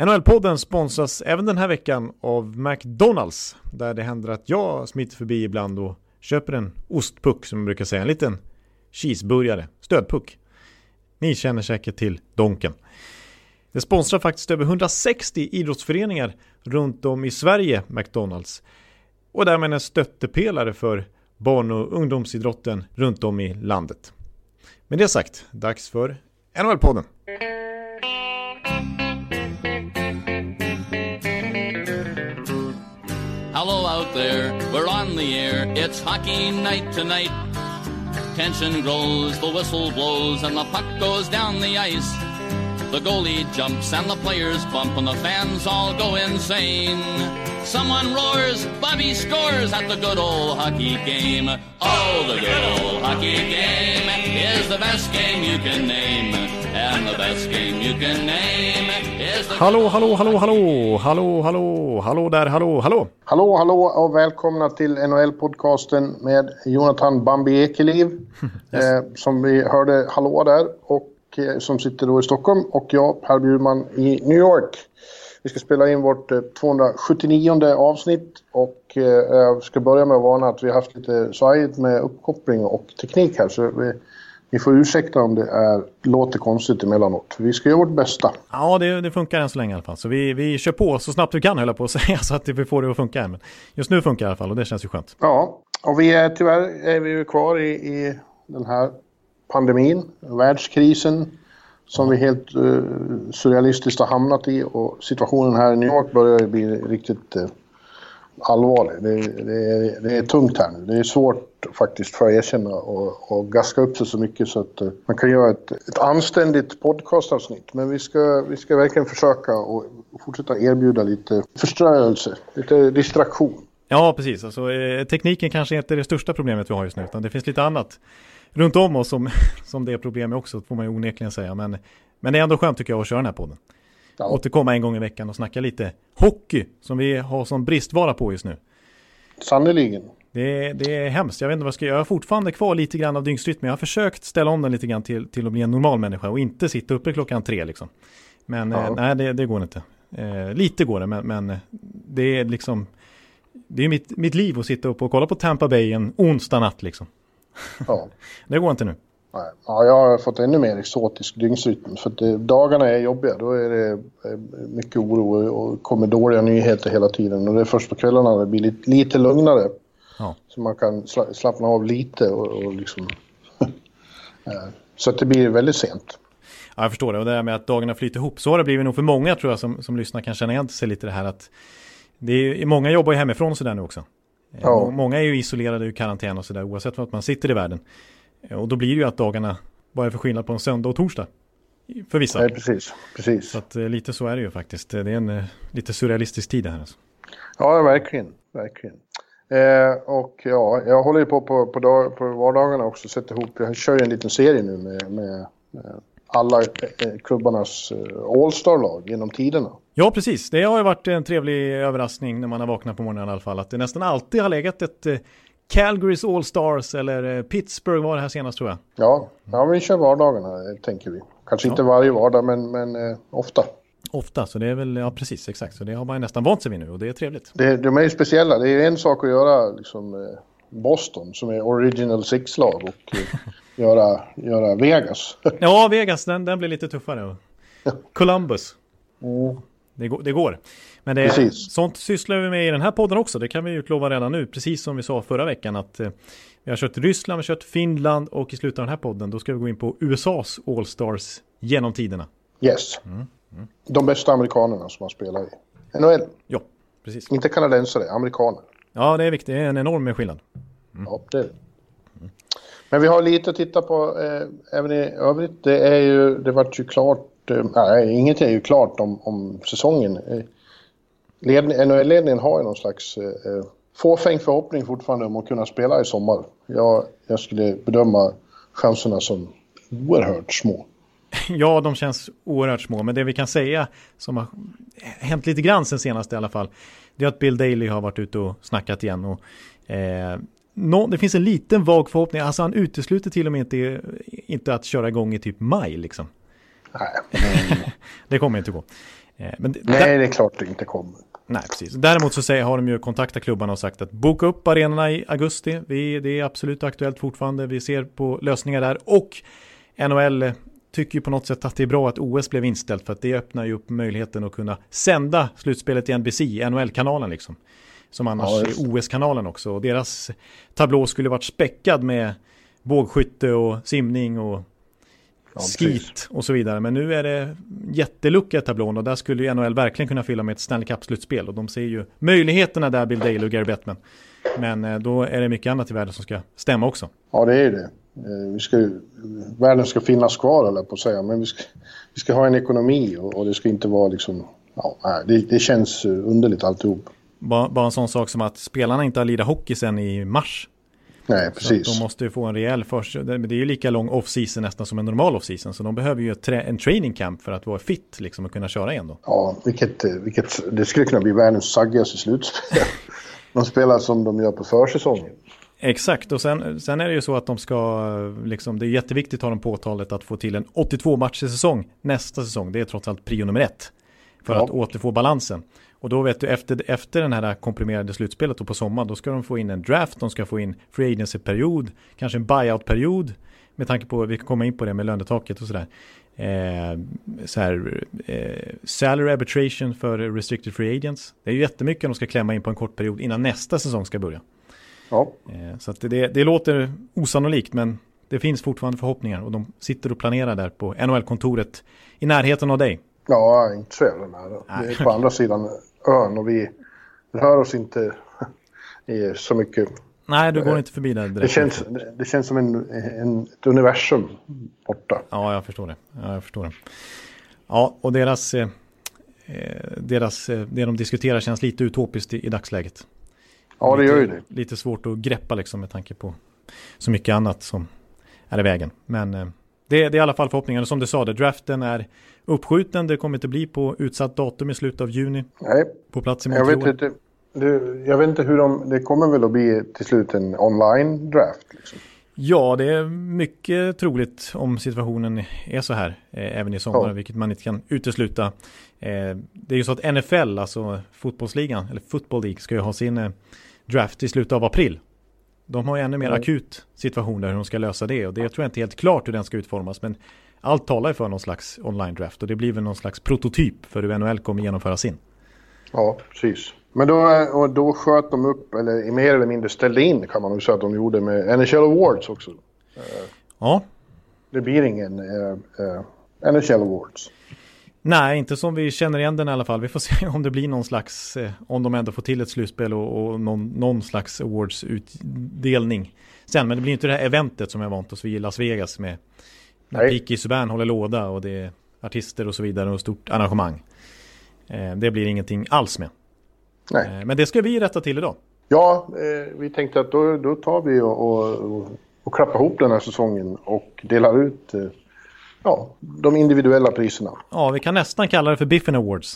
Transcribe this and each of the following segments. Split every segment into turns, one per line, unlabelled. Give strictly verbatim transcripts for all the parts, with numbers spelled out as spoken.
N H L-podden sponsras även den här veckan av McDonald's, där det händer att jag smiter förbi ibland och köper en ostpuck, som man brukar säga, en liten cheeseburgare, stödpuck. Ni känner säkert till Donken. Det sponsrar faktiskt över hundrasextio idrottsföreningar runt om i Sverige, McDonald's. Och därmed en stöttepelare för barn- och ungdomsidrotten runt om i landet. Med det sagt, dags för N H L-podden.
Hello out there, we're on the air, it's hockey night tonight. Tension grows, the whistle blows, and the puck goes down the ice. The goalie jumps and the players bump and the fans all go insane. Someone roars, Bobby scores at the good old hockey game. Oh, the good old hockey game is the best game you can name. And the best game you can name is the...
Hallå, hallå, hallå, hallå, hallå, hallå, hallå där, hallå, hallå.
Hallå, hallå och välkomna till N H L-podcasten med Jonathan Bambi Ekeliv. Yes. eh, som vi hörde hallå där och eh, som sitter då i Stockholm, och jag, Per Bjurman, i New York. Vi ska spela in vårt eh, tvåhundrasjuttionionde avsnitt och eh, jag ska börja med att varna att vi har haft lite svajigt med uppkoppling och teknik här, så vi... Ni får ursäkta om det är, låter konstigt emellanåt. Vi ska göra vårt bästa.
Ja, det, det funkar än så länge i alla fall. Så vi, vi kör på så snabbt vi kan, hålla på att säga, så att vi får det att funka. Men just nu funkar det i alla fall, och det känns ju skönt.
Ja, och vi är tyvärr är vi ju kvar i, i den här pandemin, världskrisen, som vi helt uh, surrealistiskt har hamnat i. Och situationen här i New York börjar ju bli riktigt uh, allvarlig. Det, det, är, det är tungt här nu. Det är svårt faktiskt för att erkänna och, och gaska upp sig så mycket så att uh, man kan göra ett, ett anständigt podcastavsnitt. Men vi ska, vi ska verkligen försöka och fortsätta erbjuda lite förströelse, lite distraktion.
Ja, precis. Alltså, eh, tekniken kanske inte är det största problemet vi har just nu, utan det finns lite annat runt om oss som, som det är problem också, får man ju onekligen säga. Men, men det är ändå skönt, tycker jag, att köra den här podden. Ja. Återkomma en gång i veckan och snacka lite hockey som vi har som bristvara på just nu.
Sannoliken.
Det, det är hemskt. Jag vet inte vad jag ska göra. Jag har fortfarande kvar lite grann av dygnsrytm, men jag har försökt ställa om den lite grann till, till att bli en normal människa och inte sitta uppe klockan tre liksom. Men ja. eh, nej, det, det går inte. Eh, lite går det, men, men det är liksom det är mitt, mitt liv att sitta upp och kolla på Tampa Bay en onsdag natt liksom. Ja. Det går inte nu.
Ja, jag har fått ännu mer exotisk dygnsrytm, för att det, dagarna är jobbiga, då är det mycket oro och kommer dåliga nyheter hela tiden, och det är först på kvällarna det blir lite, lite lugnare, ja. Så man kan slappna av lite och, och liksom så att det blir väldigt sent.
Ja, jag förstår det, och det här med att dagarna flyter ihop, så har det blivit nog för många, tror jag, som, som lyssnar kan känna igen sig lite det här att det är, många jobbar ju hemifrån så där nu också. Ja. Många är ju isolerade i karantän och sådär, oavsett vad man sitter i världen. Och då blir det ju att dagarna bara är för skillnad på en söndag och torsdag. För vissa.
Nej, precis. precis.
Så att, lite så är det ju faktiskt. Det är en eh, lite surrealistisk tid det här. Alltså.
Ja, verkligen. verkligen. Eh, och ja, jag håller ju på på, på, dag, på vardagarna också. Sätter ihop, jag kör ju en liten serie nu med, med, med alla eh, klubbarnas eh, All-Star-lag genom tiderna.
Ja, precis. Det har ju varit en trevlig överraskning när man har vaknat på morgonen i alla fall. Att det nästan alltid har legat ett... Eh, Calgary's All-Stars eller Pittsburgh var det här senast, tror jag.
Ja, ja, vi kör vardagarna, tänker vi. Kanske ja. inte varje vardag, men, men eh, ofta.
Ofta, så det är väl, ja precis, exakt. Så det har man nästan vant sig vid nu, och det är trevligt.
Det, de är ju speciella. Det är en sak att göra liksom, eh, Boston, som är Original Six-lag, och eh, göra, göra Vegas.
Ja, Vegas, den, den blir lite tuffare. Columbus.
Mm.
Det, går, det går. Men det är, sånt sysslar vi med i den här podden också. Det kan vi ju utlova redan nu. Precis som vi sa förra veckan, att eh, vi har kört Ryssland, vi har kört Finland, och i slutet av den här podden då ska vi gå in på U S A's All-Stars genom tiderna.
Yes. Mm. Mm. De bästa amerikanerna som har spelat i N H L.
Ja, precis.
Inte kanadensare, amerikaner.
Ja, det är viktigt. Det är en enorm skillnad.
Mm. Ja, det är det. Mm. Men vi har lite att titta på eh, även i övrigt. Det är ju, det vart ju klart, eh, nej, inget är ju klart om, om säsongen. Eh, N H L-ledningen har ju någon slags eh, fåfäng förhoppning fortfarande om att kunna spela i sommar. Jag, jag skulle bedöma chanserna som oerhört små.
Ja, de känns oerhört små. Men det vi kan säga som har hänt lite grann sen senast i alla fall, det är att Bill Daly har varit ute och snackat igen. Och, eh, no, det finns en liten vag förhoppning. Alltså han utesluter till och med inte, inte att köra igång i typ maj liksom.
Nej.
Det kommer inte gå. Eh, men
Nej, där... det är klart det inte kommer.
Nej, precis. Däremot så säger, har de ju kontaktat klubbarna och sagt att boka upp arenorna i augusti. Vi, det är absolut aktuellt fortfarande. Vi ser på lösningar där. Och N H L tycker ju på något sätt att det är bra att O S blev inställt, för att det öppnar ju upp möjligheten att kunna sända slutspelet i N B C, N H L-kanalen liksom. Som annars ja, är O S-kanalen också. Och deras tablå skulle varit späckad med bågskytte och simning och ja, skit och så vidare. Men nu är det jättelucka i tablån, och där skulle ju N H L verkligen kunna fylla med ett Stanley Cup-slutspel. Och de ser ju möjligheterna där, Bill Dale och Gary Bettman. Men då är det mycket annat i världen som ska stämma också.
Ja, det är det. Vi ska, världen ska finnas kvar, eller på att säga, men vi ska, vi ska ha en ekonomi, och, och det ska inte vara liksom, ja, det, det känns underligt alltihop.
Bara, bara en sån sak som att spelarna inte har lirat hockey sen i mars.
Nej, precis.
Så de måste ju få en rejäl först. Det är ju lika lång off-season nästan som en normal off-season, så de behöver ju trä, en training camp för att vara fit liksom, och kunna köra igen då.
Ja, vilket, vilket det skulle kunna bli världens saggigaste slutspel. De spelar som de gör på försäsongen.
Exakt, och sen, sen är det ju så att de ska liksom, det är jätteviktigt har de påtalet att få till en åttiotvå matcher säsong nästa säsong. Det är trots allt prio nummer ett för ja. att återfå balansen. Och då vet du, efter, efter den här komprimerade slutspelet och på sommar, då ska de få in en draft, de ska få in free agency-period, kanske en buyout-period, med tanke på, vi kan komma in på det med lönetaket och sådär. Eh, så här, eh, salary arbitration för restricted free agents. Det är ju jättemycket de ska klämma in på en kort period innan nästa säsong ska börja.
Ja.
Eh, så att det, det låter osannolikt, men det finns fortfarande förhoppningar, och de sitter och planerar där på N H L-kontoret i närheten av dig.
Ja, inte så jävla nära. Vi är på andra sidan ön, och vi rör oss inte i så mycket.
Nej, du går inte förbi där direkt.
Det känns, det känns som en, en, ett universum borta.
Ja, jag förstår det. Ja, jag förstår det. Ja, och deras, eh, deras, det de diskuterar känns lite utopiskt i, i dagsläget.
Ja, det
lite,
gör ju det.
Lite svårt att greppa liksom, med tanke på så mycket annat som är i vägen. Men eh, det, det är i alla fall förhoppningar. Som du sa, det, draften är uppskjuten. Det kommer inte bli på utsatt datum i slutet av juni.
Nej,
på plats i
jag vet inte. Det, jag vet inte hur de, det kommer väl att bli till slut en online draft liksom.
Ja, det är mycket troligt om situationen är så här eh, även i sommar, ja. Vilket man inte kan utesluta. Eh, det är ju så att N F L, alltså fotbollsligan, eller Football League, ska ju ha sin eh, draft i slutet av april. De har ju ännu mer ja. akut situation där hur de ska lösa det, och det tror jag inte helt klart hur den ska utformas, men allt talar ju för någon slags online draft, och det blir väl någon slags prototyp för hur N H L kommer genomföra sin.
Ja, precis. Men då, och då sköt de upp, eller mer eller mindre ställde in, kan man nog säga att de gjorde med N H L Awards också.
Ja.
Det blir ingen uh, uh, N H L Awards.
Nej, inte som vi känner igen den i alla fall. Vi får se om det blir någon slags, eh, om de ändå får till ett slutspel och, och någon, någon slags awards-utdelning sen. Men det blir inte det här eventet som jag vant oss vid i Las Vegas med när P K Subban håller låda och det är artister och så vidare och stort arrangemang. Eh, det blir ingenting alls med.
Nej.
Eh, men det ska vi rätta till idag.
Ja, eh, vi tänkte att då, då tar vi och, och, och klappar ihop den här säsongen och delar ut eh, ja, de individuella priserna.
Ja, vi kan nästan kalla det för Biffen Awards.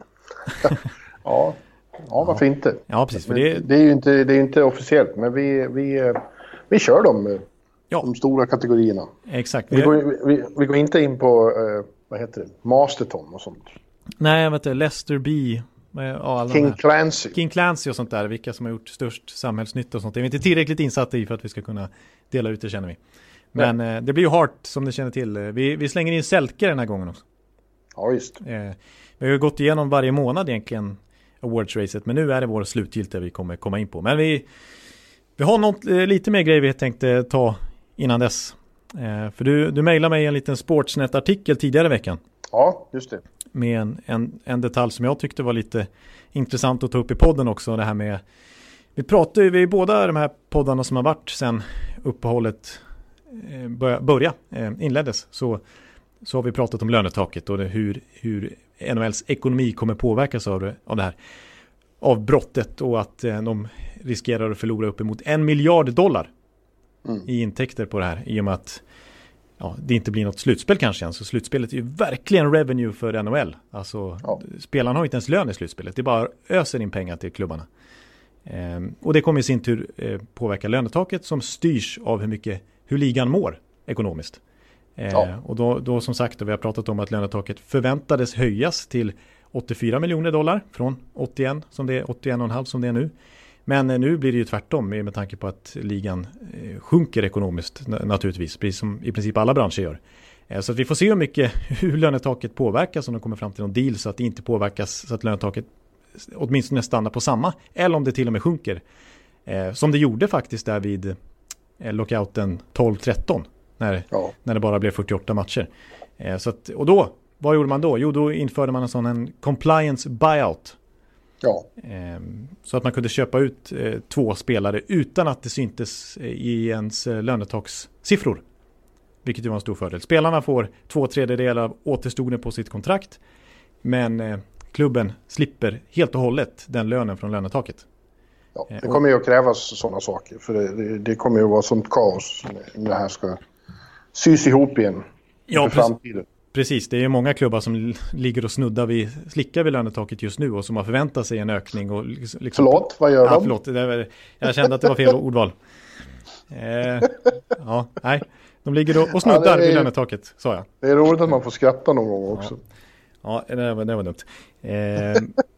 ja, ja, varför
ja.
inte?
Ja, precis. För det...
det är ju inte, det är inte officiellt, men vi, vi, vi kör dem,
ja.
de stora kategorierna.
Exakt.
Vi, vi, går, vi, vi går inte in på, eh, vad heter det, Masterton och sånt.
Nej, jag vet inte, Lester B. Ja,
King Clancy.
King Clancy och sånt där, vilka som har gjort störst samhällsnytta och sånt. Det är vi inte tillräckligt insatta i för att vi ska kunna dela ut det, känner vi. Men eh, det blir ju Hart som ni känner till. Vi, vi slänger in Selke den här gången också.
Ja, just.
Eh, vi har ju gått igenom varje månad egentligen awards-racet, men nu är det vår slutgiltiga vi kommer komma in på. Men vi, vi har något, eh, lite mer grejer vi tänkte ta innan dess. Eh, för du, du mejlade mig en liten Sportsnet-artikel tidigare i veckan.
Ja, just det.
Med en, en, en detalj som jag tyckte var lite intressant att ta upp i podden också. Det här med, vi pratar ju, vi är båda de här poddarna som har varit sedan uppehållet eh, börja, börja eh, inleddes. Så, så har vi pratat om lönetaket och det, hur, hur N H L:s ekonomi kommer påverkas av det, av det här. Av brottet och att eh, de riskerar att förlora uppemot en miljard dollar mm. i intäkter på det här. I och med att ja, det inte blir något slutspel kanske än. Så slutspelet är ju verkligen revenue för N H L. Alltså, ja. Spelarna har inte ens lön i slutspelet. Det är bara öser in pengar till klubbarna. Ehm, och det kommer i sin tur eh, påverka lönetaket som styrs av hur mycket, hur ligan mår ekonomiskt. Ehm, ja. Och då, då som sagt, vi har pratat om att lönetaket förväntades höjas till åttiofyra miljoner dollar från åttioen som det är, åttioen komma fem som det är nu. Men nu blir det ju tvärtom med tanke på att ligan sjunker ekonomiskt naturligtvis, precis som i princip alla branscher gör. Så att vi får se hur mycket hur lönetaket påverkas om de kommer fram till någon deal så att det inte påverkas så att lönetaket åtminstone stannar på samma eller om det till och med sjunker. Som det gjorde faktiskt där vid lockouten tolv tretton när, ja. när det bara blev fyrtioåtta matcher. Så att, och då, vad gjorde man då? Jo, då införde man en sån en compliance buyout.
Ja.
Så att man kunde köpa ut två spelare utan att det syntes i ens lönetakssiffror. Vilket ju var en stor fördel. Spelarna får två tredjedelar av återstoden på sitt kontrakt. Men klubben slipper helt och hållet den lönen från lönetaket.
Ja, det kommer ju att krävas sådana saker. För det, det, det kommer ju att vara sånt kaos när det här ska sys ihop igen
ja,
för framtiden.
Precis, det är många klubbar som ligger och snuddar vid, slickar vid lönetaket just nu och som har förväntat sig en ökning. Och liksom,
förlåt, vad gör
ja,
de?
Förlåt, det var, jag kände att det var fel ordval. Eh, ja, nej. De ligger och, och snuddar ja, är, vid lönetaket, sa jag.
Det är roligt att man får skratta någon gång också.
Ja, ja det, var, det var dumt. Eh,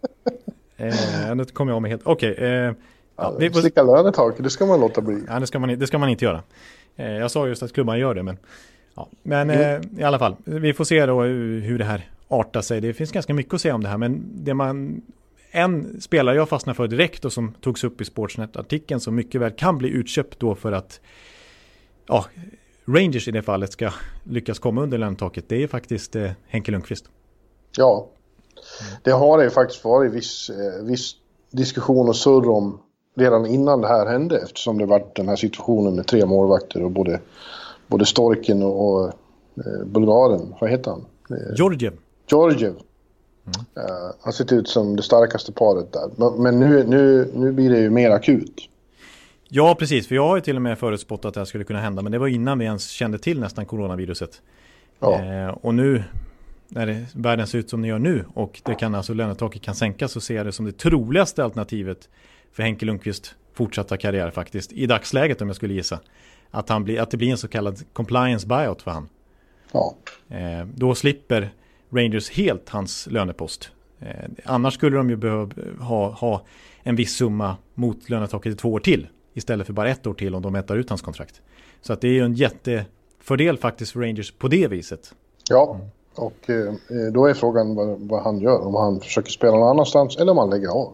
eh, nu kommer jag om mig helt... Okej. Okay, eh,
ja, ja, slicka lönetaket, det ska man låta bli.
Ja, det ska man, det ska man inte göra. Eh, jag sa just att klubban gör det, men... Ja, men eh, i alla fall, vi får se då hur det här artar sig. Det finns ganska mycket att säga om det här, men det man, en spelare jag fastnar för direkt och som togs upp i Sportsnet-artikeln som mycket väl kan bli utköpt då för att ja, Rangers i det fallet ska lyckas komma under lönetaket, det är faktiskt eh, Henke Lundqvist.
Ja, det har det faktiskt varit viss, eh, viss diskussion och surr om redan innan det här hände, eftersom det var den här situationen med tre målvakter och både Både Storken och, och eh, Bulgaren, vad heter han? Eh,
Georgiev.
Georgiev. Mm. Uh, han ser ut som det starkaste paret där. Men, men nu, nu, nu blir det ju mer akut.
Ja, precis. För jag har ju till och med förutspått att det här skulle kunna hända. Men det var innan vi ens kände till nästan coronaviruset. Ja. Eh, och nu, när det, världen ser ut som det gör nu och det kan alltså lönetaket kan sänkas, så ser jag det som det troligaste alternativet för Henke Lundqvist fortsatta karriär faktiskt. I dagsläget, om jag skulle gissa. Att, han blir, att det blir en så kallad compliance buyout för han.
Ja.
Eh, då slipper Rangers helt hans lönepost. Eh, annars skulle de ju behöva ha, ha en viss summa mot lönetaket i två år till. Istället för bara ett år till om de mätar ut hans kontrakt. Så att det är ju en jättefördel faktiskt för Rangers på det viset.
Ja, mm. och eh, då är frågan vad, vad han gör. Om han försöker spela någon annanstans eller om han lägger av.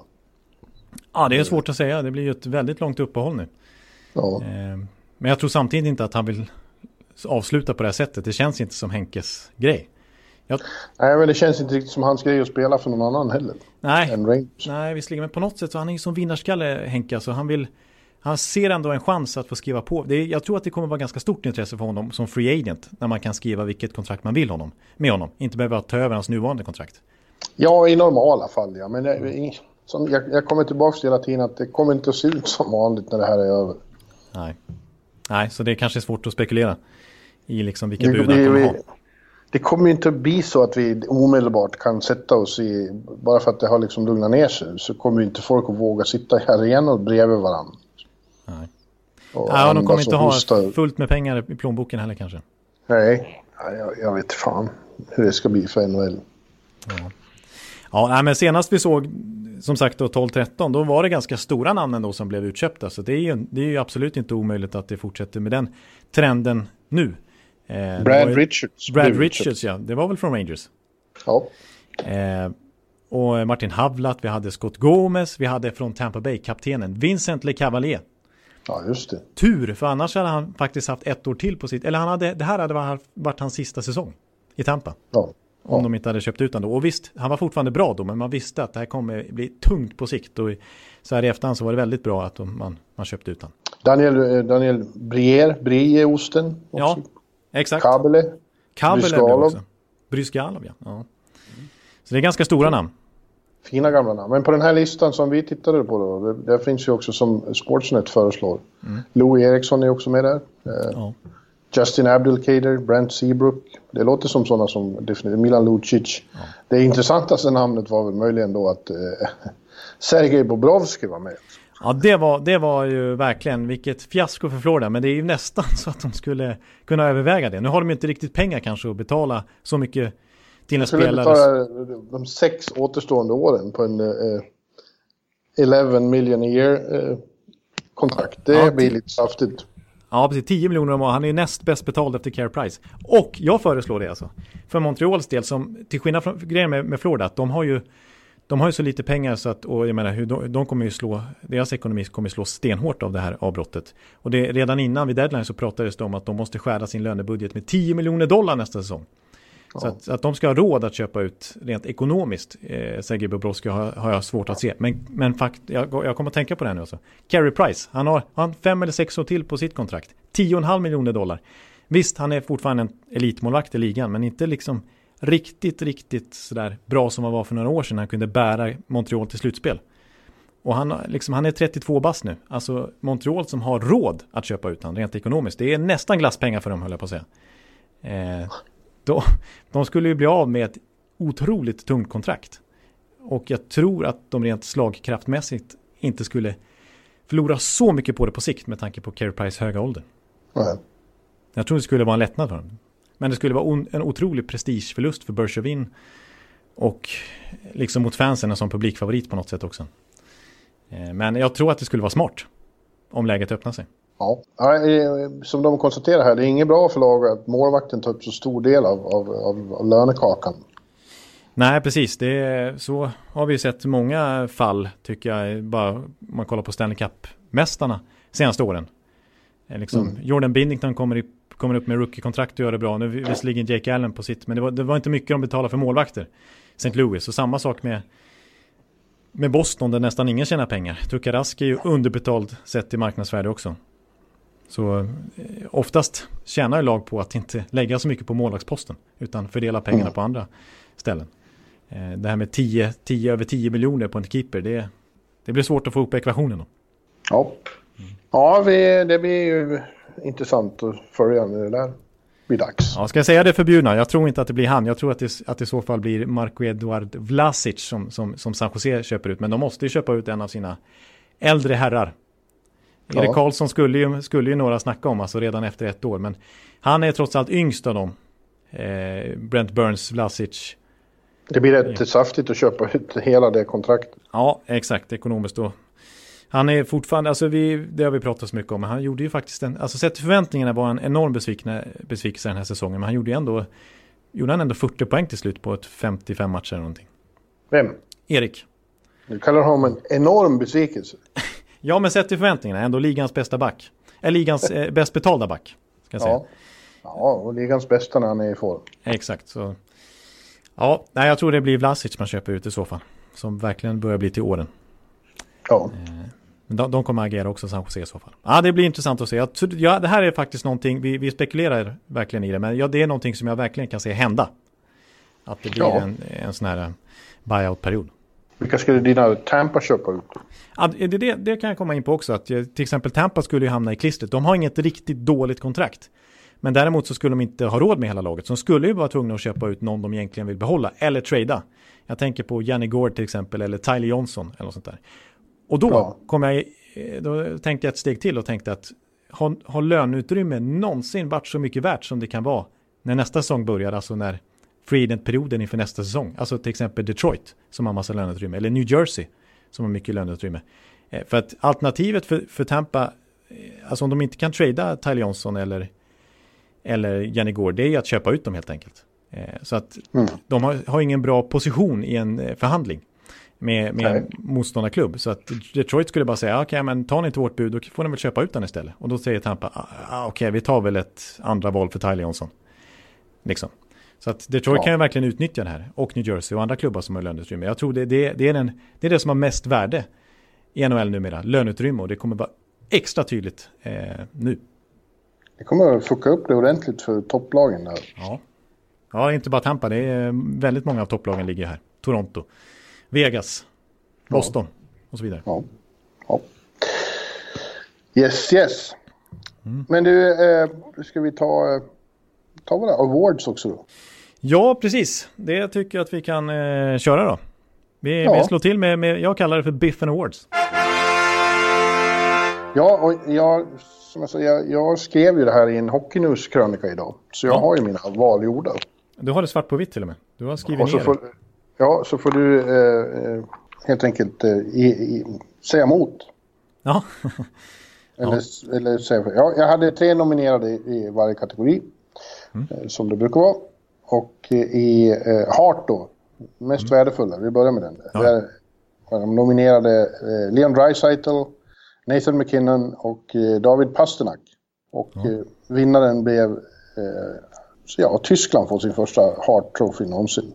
Ja, det är svårt att säga. Det blir ju ett väldigt långt uppehåll nu.
Ja.
Eh, Men jag tror samtidigt inte att han vill avsluta på det här sättet. Det känns inte som Henkes grej. Jag...
Nej, men det känns inte riktigt som hans grej att spela för någon annan heller.
Nej,
än Rangers.
Nej visserligen. Men på något sätt så han är ju som vinnarskalle, Henke. Så han, vill, han ser ändå en chans att få skriva på. Det är, jag tror att det kommer vara ganska stort intresse för honom som free agent. När man kan skriva vilket kontrakt man vill honom, med honom. Inte behöva ta över hans nuvarande kontrakt.
Ja, i normala fall. Ja. Men det, som jag, jag kommer tillbaka till hela tiden att det kommer inte att se ut som vanligt när det här är över.
Nej. Nej, så det är kanske svårt att spekulera i liksom vilka bud han kommer ha.
Det kommer ju inte att bli så att vi omedelbart kan sätta oss i, bara för att det har liksom lugnat ner sig, så kommer ju inte folk att våga sitta här igen och bredvid varandra.
Nej, ja, de kommer inte ha hostar. fullt med pengar i plånboken heller kanske.
Nej, jag, jag vet fan hur det ska bli för N H L.
Ja, ja nej, men senast vi såg som sagt då tolv tretton, då var det ganska stora namn ändå som blev utköpta. Så det är ju, det är ju absolut inte omöjligt att det fortsätter med den trenden nu.
Eh, Brad ju, Richards.
Brad Richards, ja. Det var väl från Rangers.
Ja.
Eh, och Martin Havlat, vi hade Scott Gomez, vi hade från Tampa Bay kaptenen Vincent LeCavalier.
Ja, just det.
Tur, för annars hade han faktiskt haft ett år till på sitt... Eller han hade, det här hade varit, varit hans sista säsong i Tampa.
Ja.
Om ja. de inte hade köpt ut honom då. Och visst, han var fortfarande bra då, men man visste att det här kommer bli tungt på sikt. Och så här i efterhand så var det väldigt bra att de, man, man köpte ut honom.
Daniel, Daniel Brier, Brieosten också.
Ja, exakt.
Kabele.
Kabele också. Brysgalov, ja. ja. Så det är ganska stora namn.
Fina gamla namn. Men på den här listan som vi tittade på då, det, där finns ju också som Sportsnet föreslår. Mm. Louis Eriksson är också med där. Eh, ja. Justin Abdelkader, Brent Seabrook. Det låter som sådana som definitivt Milan Lucic. Ja. Det intressantaste namnet var väl möjligen då att eh, Sergej Bobrovsky var med.
Ja, det var, det var ju verkligen vilket fiasko för Florida. Men det är ju nästan så att de skulle kunna överväga det. Nu har de ju inte riktigt pengar kanske att betala så mycket till en
jag skulle
spelare.
betala de sex återstående åren på en uh, elva million a year uh, kontrakt. Det
ja,
blir lite saftigt.
Ja, precis. tio miljoner om året. Han är näst bäst betald efter Carey Price. Och jag föreslår det alltså. För Montreals del, som till skillnad från grejen med, med Florida, att de har ju de har ju så lite pengar så att, och jag menar, hur de, de kommer ju slå, deras ekonomi kommer slå stenhårt av det här avbrottet. Och det, redan innan vid deadline så pratades det om att de måste skära sin lönebudget med tio miljoner dollar nästa säsong. Ja. Så att, att de ska ha råd att köpa ut rent ekonomiskt, eh, Sergej Bobrovsky har, har jag svårt att se. Men, men fakt, jag, jag kommer att tänka på det här nu alltså. Carey Price, han har han fem eller sex år till på sitt kontrakt. tio komma fem miljoner dollar. Visst, han är fortfarande en elitmålvakt i ligan, men inte liksom riktigt, riktigt sådär bra som han var för några år sedan. Han kunde bära Montreal till slutspel. Och han, liksom, han är trettiotvå bast nu. Alltså Montreal som har råd att köpa ut han rent ekonomiskt. Det är nästan glasspengar för dem, höll jag på att säga. Eh, då, de skulle ju bli av med ett otroligt tungt kontrakt. Och jag tror att de rent slagkraftmässigt inte skulle förlora så mycket på det på sikt med tanke på Carey Price höga ålder.
Mm.
Jag tror det skulle vara en lättnad för dem. Men det skulle vara on, en otrolig prestigeförlust för Bergevin och liksom mot fansen som publikfavorit på något sätt också. Eh, men jag tror att det skulle vara smart om läget öppnar sig.
Ja, som de konstaterar här, det är inget bra för lag att målvakten tar upp så stor del av, av, av, av lönekakan. Nej,
precis. Det är, så har vi sett många fall, tycker jag, bara om man kollar på Stanley Cup-mästarna senaste åren. Liksom, mm. Jordan Binnington kommer, i, kommer upp med rookie-kontrakt och gör det bra. Nu visserligen Jake Allen på sitt, men det var, det var inte mycket de betalade för målvakter. Saint Louis, och samma sak med med Boston där nästan ingen tjänar pengar. Tukarask är ju underbetald sett i marknadsvärde också. Så eh, oftast tjänar ju lag på att inte lägga så mycket på målvaktsposten utan fördela pengarna mm. på andra ställen. Eh, det här med tio, tio över tio miljoner på en keeper, det, det blir svårt att få upp ekvationen då.
Ja, mm. ja vi, det blir ju intressant att följa när det där blir dags.
Ja, ska jag säga det förbjudna? Jag tror inte att det blir han. Jag tror att det, att det i så fall blir Marko Eduard Vlasic som, som, som San Jose köper ut. Men de måste ju köpa ut en av sina äldre herrar. Ja. Erik Karlsson skulle ju, skulle ju några snacka om alltså redan efter ett år. Men han är trots allt yngst av dem. Eh, Brent Burns, Vlasic.
Det blir rätt ja. saftigt att köpa ut hela det kontraktet.
Ja, exakt. Ekonomiskt då. Han är fortfarande, alltså vi, det har vi pratat så mycket om, men han gjorde ju faktiskt en, alltså sett till förväntningarna var en enorm besvikelse den här säsongen, men han gjorde ju ändå, gjorde han ändå fyrtio poäng till slut på ett femtiofem matcher eller någonting.
Vem?
Erik.
Du kallar honom en enorm besvikelse.
Ja, men sett till förväntningarna, ändå ligans bästa back. Eller ligans eh, bäst betalda back, ska jag säga.
Ja. Ja, och ligans bästa när han är i form.
Exakt, så. Ja, nej, jag tror det blir Vlasic man köper ut i så fall, som verkligen börjar bli till åren.
Ja.
De, de kommer agera också San Jose i så fall. Ja, det blir intressant att se. Jag, ja, det här är faktiskt någonting, vi, vi spekulerar verkligen i det, men ja, det är någonting som jag verkligen kan se hända. Att det blir ja. en, en sån här buyout-period.
Vilka skulle dina Tampa köpa ut?
Ja, det, det, det kan jag komma in på också. Att till exempel Tampa skulle ju hamna i klistret. De har inget riktigt dåligt kontrakt. Men däremot så skulle de inte ha råd med hela laget. Så de skulle ju vara tvungna att köpa ut någon de egentligen vill behålla. Eller trada. Jag tänker på Janne Gård till exempel. Eller Tyler Johnson eller något sånt där. Och då, ja. kom jag, då tänkte jag ett steg till och tänkte att har, har löneutrymme någonsin varit så mycket värt som det kan vara när nästa säsong börjar, alltså när free agent-perioden inför nästa säsong. Alltså till exempel Detroit som har massa löneutrymme, eller New Jersey som har mycket löneutrymme. Eh, för att alternativet för, för Tampa, eh, alltså om de inte kan trada Tyler Johnson eller, eller Janne Gård, det är att köpa ut dem helt enkelt. Eh, så att mm. de har, har ingen bra position i en eh, förhandling med, med en motståndarklubb. Så att Detroit skulle bara säga, okej, okay, men ta ni inte vårt bud, då får ni väl köpa ut den istället. Och då säger Tampa, ah, okej, okay, vi tar väl ett andra val för Tyler Johnson. Liksom. Så att Detroit ja. kan ju verkligen utnyttja det här. Och New Jersey och andra klubbar som har löneutrymme. Jag tror det, det, det, är, den, det är det som har mest värde i N H L numera. Löneutrymme, och det kommer vara extra tydligt eh, nu.
Det kommer att fucka upp det ordentligt för topplagen där.
Ja. Ja, inte bara Tampa. Det är väldigt många av topplagen ligger här. Toronto, Vegas, Boston ja. och så vidare.
Ja. ja. Yes, yes. Mm. Men du, eh, ska vi ta, ta våra awards också då?
Ja, precis. Det tycker jag att vi kan eh, köra då. Vi, ja. vi slår till med, med, jag kallar det för Biffen Awards.
Ja, och jag, som jag, sa, jag, jag skrev ju det här i en Hockey News-krönika idag. Så jag ja. har ju mina val gjorda.
Du har det svart på vitt till och med. Du har skrivit
och så
ner
får,
det.
Ja, så får du eh, helt enkelt eh, i, i, säga emot.
Ja.
Eller, ja. eller säga, ja, jag hade tre nominerade i, i varje kategori. Mm. Eh, som det brukar vara. Och eh, i eh, Hart då. Mest mm. värdefulla. Vi börjar med den. Ja. Där var de nominerade eh, Leon Draisaitl, Nathan McKinnon och eh, David Pasternak. Och ja. eh, vinnaren blev eh, så ja, Tyskland får sin första Hart Trophy någonsin.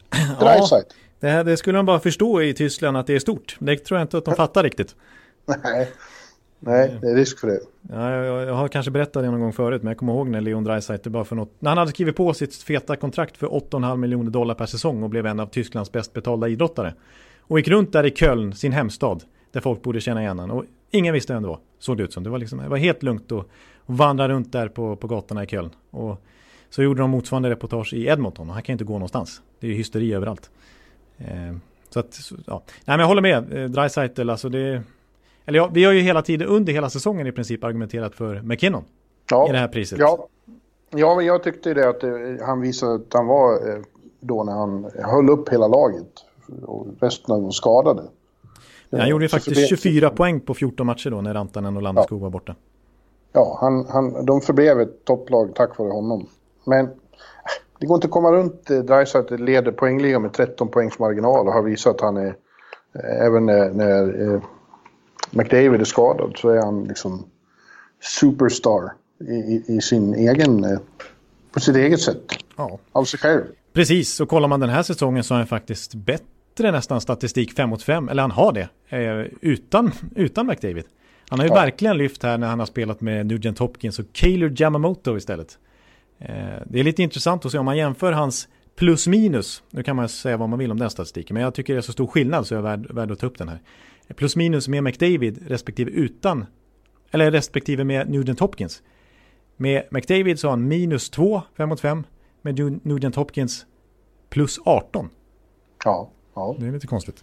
Ja, det, här, det skulle de bara förstå i Tyskland att det är stort. Det tror jag inte att de fattar riktigt.
Nej, Nej det är risk för det.
Ja, jag, jag har kanske berättat det någon gång förut, men jag kommer ihåg när Leon Draisaitl bara för något, när han hade skrivit på sitt feta kontrakt för åtta komma fem miljoner dollar per säsong och blev en av Tysklands bäst betalda idrottare. Och gick runt där i Köln, sin hemstad, där folk borde känna igen honom. Och ingen visste vem det var, såg det ut som. Det var, liksom, det var helt lugnt att vandra runt där på, på gatorna i Köln. Och så gjorde de motsvarande reportage i Edmonton och han kan inte gå någonstans. Det är ju hysteri överallt. Eh, så att, ja. Nej, men jag håller med. Eh, Draisaitl, alltså det... Eller ja, vi har ju hela tiden under hela säsongen i princip argumenterat för McKinnon
ja,
i det här priset.
Ja, ja men jag tyckte det att eh, han visade att han var eh, då när han höll upp hela laget och resten av dem skadade.
Ja, han gjorde ju faktiskt tjugofyra poäng på fjorton matcher då när Rantanen och Landeskog
ja.
var borta.
Ja, han, han, de förblev ett topplag tack vare honom. Men det går inte att komma runt. Draisaitl leder poängligan med tretton poängs marginal och har visat att han är, även när, när eh, McDavid är skadad så är han liksom superstar i, i, i sin egen, eh, på sitt eget sätt. Ja. Av sig själv.
Precis, så kollar man den här säsongen så är han faktiskt bättre nästan statistik fem mot fem, eller han har det, eh, utan, utan McDavid. Han har ju ja. verkligen lyft här när han har spelat med Nugent Hopkins och Kailer Yamamoto istället. Det är lite intressant att se om man jämför hans plus minus. Nu kan man säga vad man vill om den statistiken, men jag tycker det är så stor skillnad så jag är värd, värd att ta upp den här. Plus minus med McDavid respektive utan, eller respektive med Nugent Hopkins. Med McDavid så har han minus två, fem mot fem. Med Nugent Hopkins plus arton.
Ja, ja.
Det är lite konstigt.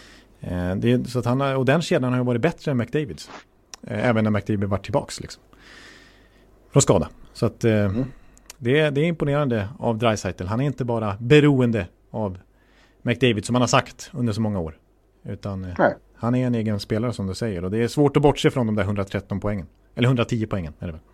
Det är, så att han har, och den kedjan har ju varit bättre än McDavids. Även när McDavid var tillbaks liksom. Från skada. Så att... Mm. Det är, det är imponerande av Draisaitl. Han är inte bara beroende av McDavid som han har sagt under så många år. Utan Nej. han är en egen spelare som du säger. Och det är svårt att bortse från de där hundratretton poängen. Eller hundratio poängen är det väl?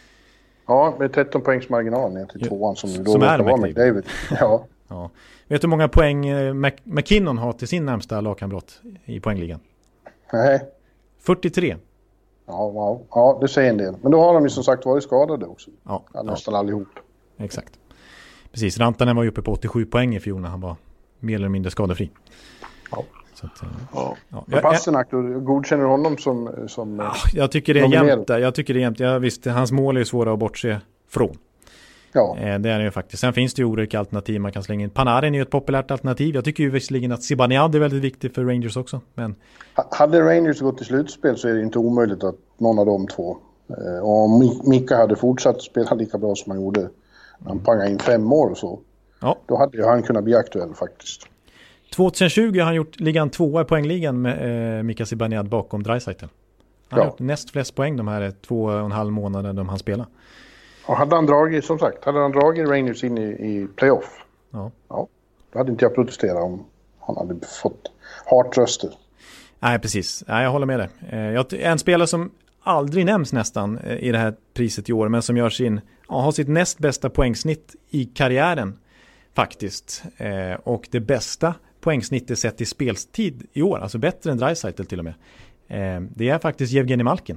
Ja, med tretton poängs marginal ner till tvåan som då
som är
var McDavid. Ja.
Ja. Vet du hur många poäng McKinnon har till sin närmsta lagkamrat i poängligan?
Nej.
fyrtiotre.
Ja, wow. Ja, det säger en del. Men då har de ju som sagt varit skadade också.
Ja,
ja nästan
ja.
allihop.
Exakt. Precis, Rantanen var ju uppe på åttiosju poäng i fjol när han var mer eller mindre skadefri.
Ja.
Så att,
ja. Ja. Jag, Pasternak, du godkänner honom som... som
ja, jag tycker det är jämnt. Jag tycker det är jämnt. Jag visste, hans mål är ju svåra att bortse från.
Ja.
Eh, det är det ju faktiskt. Sen finns det ju olika alternativ man kan slänga in. Panarin är ju ett populärt alternativ. Jag tycker ju visserligen att Zibanejad är väldigt viktig för Rangers också. Men...
Hade Rangers gått till slutspel så är det inte omöjligt att någon av de två. Eh, och om Mika hade fortsatt spela lika bra som han gjorde när han pangade in fem år och så.
Ja.
Då hade ju han kunnat bli aktuell faktiskt.
tjugohundratjugo har han gjort ligan tvåa i poängligan med eh, Mika Zibanejad bakom Draisaitl. Han har
ja.
gjort näst flest poäng de här två och en halv månader de han spelar.
Och hade han dragit, som sagt, hade han dragit Rangers in i, i playoff.
Ja.
Ja. Då hade inte jag protesterat om han hade fått hårt röster.
Nej, precis. Nej, jag håller med dig. Jag, en spelare som aldrig nämns nästan i det här priset i år, men som gör sin, ja, har sitt näst bästa poängsnitt i karriären faktiskt. Eh, och det bästa poängsnittet sett i speltid i år, alltså bättre än Draisaitl till och med. Eh, det är faktiskt Evgeni Malkin.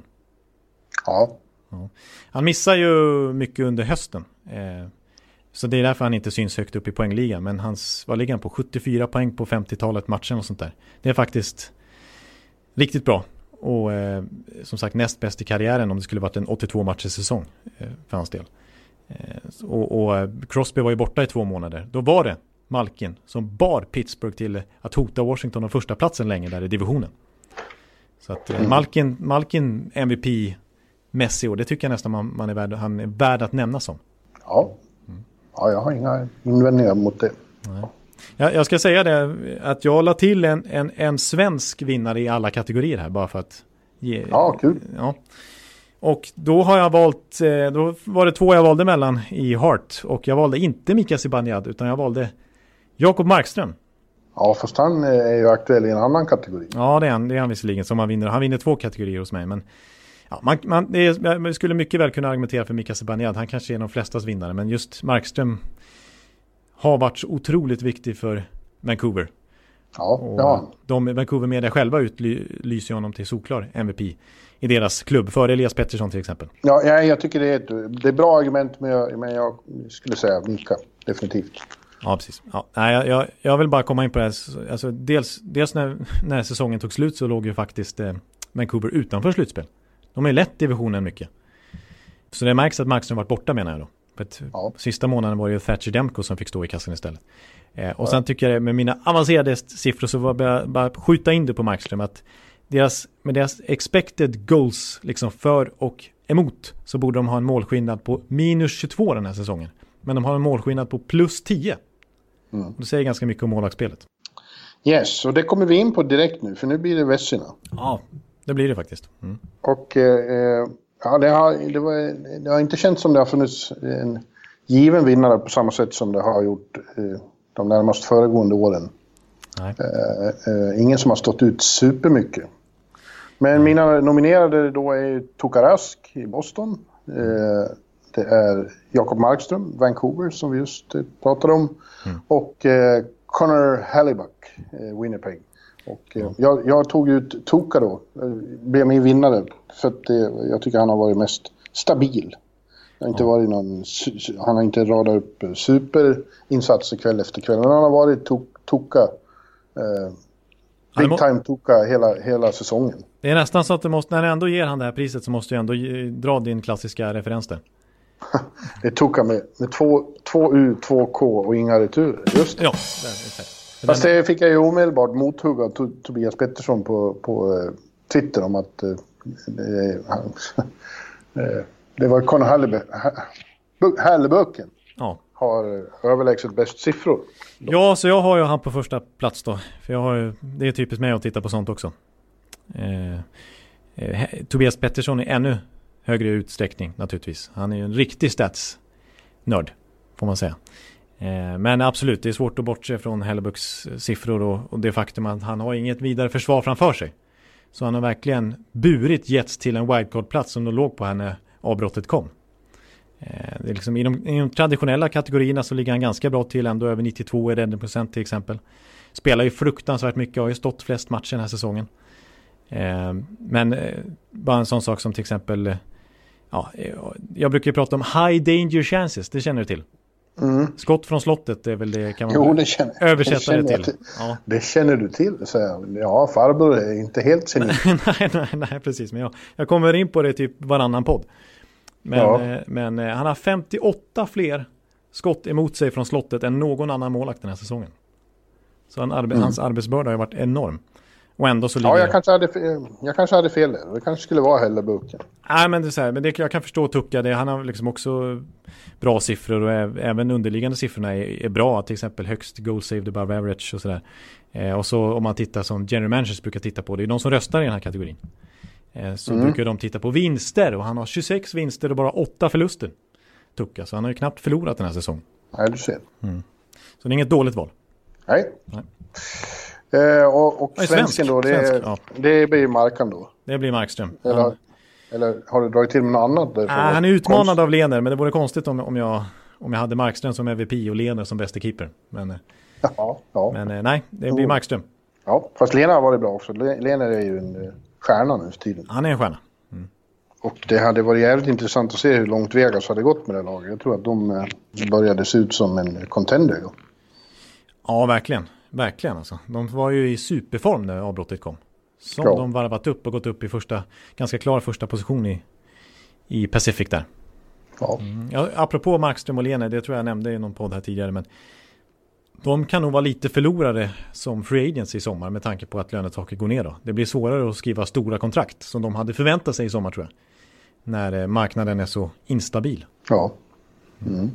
Ja.
Ja. Han missar ju mycket under hösten. Eh, så det är därför han inte syns högt upp i poängligan. Men hans, vad ligger han på? sjuttiofyra poäng på femtiotalet matchen och sånt där. Det är faktiskt riktigt bra. Och eh, som sagt näst bäst i karriären om det skulle varit en åttiotvå matchers säsong eh, för hans del. Eh, och, och Crosby var ju borta i två månader. Då var det Malkin som bar Pittsburgh till att hota Washington om första platsen länge där i divisionen. Så att eh, Malkin, Malkin M V P Messi, och det tycker jag nästan man, man är värd, han är värd att nämna som.
Ja. Ja, jag har inga invändningar mot det.
Nej. Jag, jag ska säga det att jag la till en, en, en svensk vinnare i alla kategorier här bara för att ge,
ja, kul.
Ja. Och då har jag valt, då var det två jag valde mellan i Hart. Och jag valde inte Mika Zibanejad utan jag valde Jakob Markström.
Ja, fast han är ju aktuell i en annan kategori.
Ja, det är han, det är han visserligen som han vinner. Han vinner två kategorier hos mig, men ja, man, man, det är, man skulle mycket väl kunna argumentera för Mika Zibanejad. Han kanske är de flestas vinnare, men just Markström har varit så otroligt viktig för Vancouver.
Ja,
och
ja.
De Vancouver media själva utlyser honom till solklar M V P i deras klubb, för Elias Pettersson till exempel.
Ja, jag, jag tycker det är ett det är bra argument, men jag, men jag skulle säga Mika, definitivt.
Ja, precis. Ja, nej, jag, jag vill bara komma in på det här. Alltså, dels dels när, när säsongen tog slut så låg ju faktiskt eh, Vancouver utanför slutspel. De är lätt divisionen mycket. Så det märks att Markström varit borta, menar jag då. För att
Ja.
Sista månaden var det ju Thatcher Demko som fick stå i kassen istället. Eh, och ja. Sen tycker jag med mina avancerade siffror så var jag bara skjuta in det på Markström att deras, med deras expected goals liksom för och emot så borde de ha en målskillnad på minus tjugotvå den här säsongen. Men de har en målskillnad på plus tio. Mm. Det säger ganska mycket om målvaktsspelet.
Yes, och det kommer vi in på direkt nu, för nu blir det Vessina.
Ja, det blir det faktiskt. Mm.
Och eh, ja, det har, det, var, det har inte känts som det har funnits en given vinnare på samma sätt som det har gjort eh, de närmast föregående åren.
Nej.
Eh, eh, ingen som har stått ut supermycket. Men mm. mina nominerade då är Tuukka Rask i Boston. Eh, det är Jakob Markström, Vancouver, som vi just eh, pratade om. Mm. Och eh, Connor Hellebuyck, eh, Winnipeg. Och, eh, mm. jag, jag tog ut Tuukka då, eh, blev min vinnare. För att eh, jag tycker han har varit mest stabil. Det har inte mm. varit någon, han har inte radat upp superinsatser kväll efter kväll. Men han har varit Tuukka, eh, big må- time Tuukka hela, hela säsongen.
Det är nästan så att du måste, när du ändå ger han det här priset så måste du ändå ge, dra din klassiska referens där.
Det är Tuukka med, med två, två U, två K och inga returer. Just det.
Ja, det är exakt.
Fast det fick jag ju omedelbart mothugg av to- Tobias Pettersson på, på uh, Twitter om att uh, det, han, uh, det var Connor Hellebuycken
ja. har
uh, överlägset bäst siffror.
Då. Ja, så jag har ju han på första plats då. För jag har ju, det är typiskt mig att titta på sånt också. Eh, eh, Tobias Pettersson är ännu högre utsträckning naturligtvis. Han är ju en riktig stats-nörd, får man säga. Eh, men absolut, det är svårt att bortse från Hellebuycks siffror och, och det faktum att han har inget vidare försvar framför sig. Så han har verkligen burit Jets till en wildcard-plats som de låg på här när avbrottet kom. Eh, det är liksom, i, de, I de traditionella kategorierna så ligger han ganska bra till, ändå över nittiotvå i räddningsprocent till exempel. Spelar ju fruktansvärt mycket, har ju stått flest matcher den här säsongen. Eh, men eh, bara en sån sak som till exempel eh, ja, jag brukar ju prata om high danger chances, det känner du till. Mm. Skott från slottet är väl det, kan man
jo, det känner,
översätta det,
det till.
till. Ja.
Det känner du till, så jag. Ja, farbror är inte helt sin.
nej, nej, nej, precis. Men jag, jag kommer in på det typ varannan podd. Men, ja. eh, men eh, han har femtioåtta fler skott emot sig från slottet än någon annan målakt den här säsongen. Så han arbe- mm. hans arbetsbörda har varit enorm. Och ändå så ligger...
Ja, jag kanske hade fel, jag kanske hade fel där. Det kanske skulle vara Hellebuycken.
Nej, men det är så här, men det, jag kan förstå Tuukka. Det, han har liksom också bra siffror och ä, även underliggande siffrorna är, är bra. Till exempel högst goal saved above average och sådär. Eh, och så om man tittar som general managers brukar titta på, det är de som röstar i den här kategorin. Eh, så mm. brukar de titta på vinster och han har tjugosex vinster och bara åtta förluster. Tuukka, så han har ju knappt förlorat den här säsongen.
Nej, du ser.
Mm. Så det är inget dåligt val.
Nej. Nej. Eh, och och
Nej,
svensken
svensk.
då, det,
svensk, ja.
det blir Markan då.
Det blir Markström.
Eller,
han...
eller har du dragit till med något annat? Där
ah, han är utmanad konst... av Lener, men det vore konstigt om, om, jag, om jag hade Markström som M V P och Lener som bästa keeper. Men,
ja, ja.
men nej, det blir Markström.
Ja, fast Lener har varit bra också. Lener är ju en stjärna nu för tiden.
Han är en stjärna. Mm.
Och det hade varit jävligt intressant att se hur långt Vegas hade gått med det laget. Jag tror att de började se ut som en contender. Då.
Ja, verkligen. Verkligen alltså. De var ju i superform när avbrottet kom. Som ja. de varvat upp och gått upp i första, ganska klar första position i, i Pacific där.
Ja.
Mm. Ja, apropå Markström och Lener, det tror jag nämnde i någon podd här tidigare, men de kan nog vara lite förlorare som free agents i sommar med tanke på att lönetaket går ner då. Det blir svårare att skriva stora kontrakt som de hade förväntat sig i sommar, tror jag. När marknaden är så instabil.
Ja. Mm.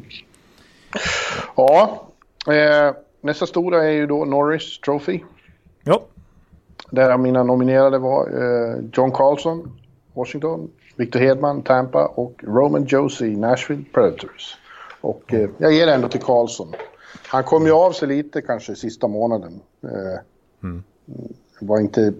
Ja. Eh, nästa stora är ju då Norris Trophy.
Ja.
Där mina nominerade var eh, John Carlson, Washington, Victor Hedman, Tampa och Roman Josi, Nashville Predators. Och eh, jag ger ändå till Karlsson. Han kom ju av sig lite kanske sista månaden. Eh, mm. Var inte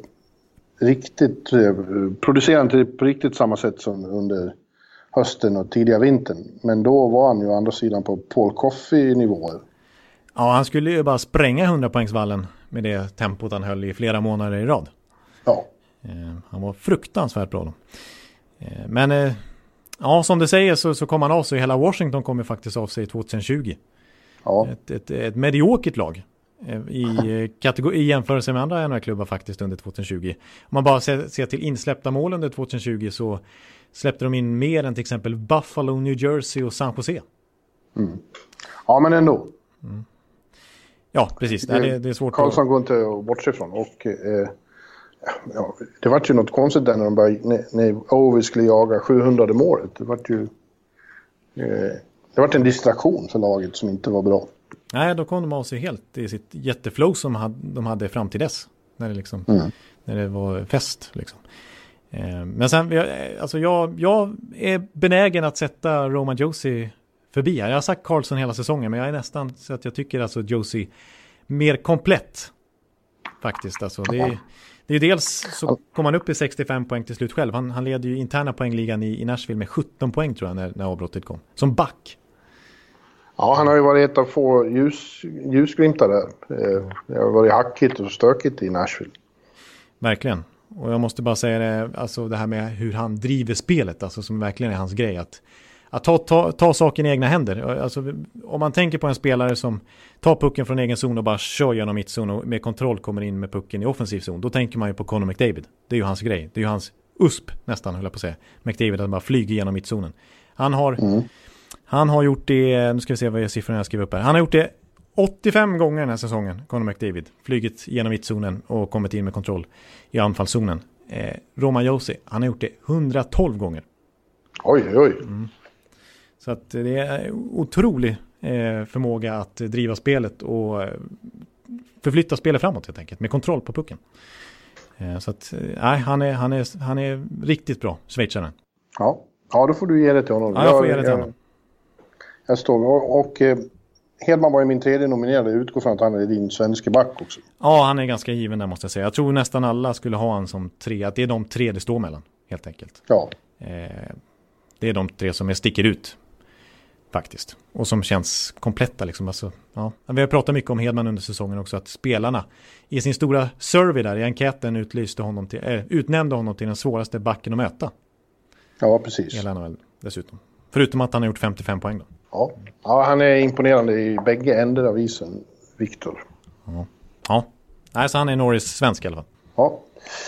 riktigt eh, producerande på riktigt samma sätt som under hösten och tidiga vintern. Men då var han ju å andra sidan på Paul Coffey-nivåer.
Ja, han skulle ju bara spränga hundrapoängsvallen med det tempot han höll i flera månader i rad.
Ja.
Eh, han var fruktansvärt bra då. Eh, men eh, ja, som du säger så, så kom han av sig. Hela Washington kom ju faktiskt av sig tjugohundratjugo.
Ja.
Ett, ett, ett mediokert lag eh, i, kategori, i jämförelse med andra N H L-klubbar faktiskt under tjugohundratjugo. Om man bara ser, ser till insläppta mål under tjugohundratjugo så släppte de in mer än till exempel Buffalo, New Jersey och San Jose.
Mm. Ja, men ändå.
Mm. Ja, precis. Det, det, det är svårt.
Karlsson att... går inte att bortse ifrån. Och, eh, ja, det var ju något konstigt där när de började, när, när Ovi skulle jaga sjuhundrade målet. Det var ju eh, det var en distraktion för laget som inte var bra.
Nej, då kom de av sig helt i sitt jätteflow som de hade fram till dess. När det, liksom,
mm.
när det var fest. Liksom. Eh, men sen, alltså jag, jag är benägen att sätta Roman Josi förbi här. Jag har sagt Karlsson hela säsongen, men jag är nästan så att jag tycker alltså Josi mer komplett faktiskt. Alltså, det, är, det är dels så kom han upp i sextiofem poäng till slut själv. Han, han leder ju interna poängligan i, i Nashville med sjutton poäng tror jag när, när avbrottet kom. Som back.
Ja, han har ju varit ett av få ljus, ljusglimtar där. Det har varit hackigt och stökigt i Nashville.
Verkligen. Och jag måste bara säga det, alltså det här med hur han driver spelet, alltså som verkligen är hans grej. Att, att ta, ta, ta saken i egna händer. Alltså, om man tänker på en spelare som tar pucken från egen zon och bara kör genom mittzon och med kontroll kommer in med pucken i offensiv zon, då tänker man ju på Connor McDavid. Det är ju hans grej. Det är ju hans U S P nästan, höll jag på att säga. McDavid, att bara flyger genom mittzonen. Han har, mm. han har gjort det, nu ska vi se vad jag siffrorna jag skriver upp här. Han har gjort det åttiofem gånger den här säsongen, Connor McDavid. Flygit genom mittzonen och kommit in med kontroll i anfallszonen. Eh, Roman Josi, han har gjort det hundratolv gånger.
Oj, oj.
Mm. Så att det är otrolig eh, förmåga att driva spelet och eh, förflytta spelet framåt helt enkelt, med kontroll på pucken. Eh, så att, nej, eh, han, är, han, är, han är riktigt bra, schweizaren.
Ja. Ja, då får du ge det till honom.
Ja, jag får ge det till honom.
Jag, jag står och... och eh... Hedman var ju min tredje nominerade. Utgår från att han är din svenska back också.
Ja, han är ganska given där måste jag säga. Jag tror nästan alla skulle ha han som tre. Att det är de tre det står mellan, helt enkelt.
Ja.
Eh, det är de tre som är sticker ut, faktiskt. Och som känns kompletta liksom. Alltså, ja. Vi har pratat mycket om Hedman under säsongen också. Att spelarna i sin stora survey där i enkäten utlyste honom till, äh, utnämnde honom till den svåraste backen att möta.
Ja, precis.
Hela N H L dessutom. Förutom att han har gjort femtiofem poäng då.
Ja. Ja, han är imponerande i bägge ändar av isen, Victor.
Ja. Ja. Nej, så han är Norris svensk i alla fall.
Ja.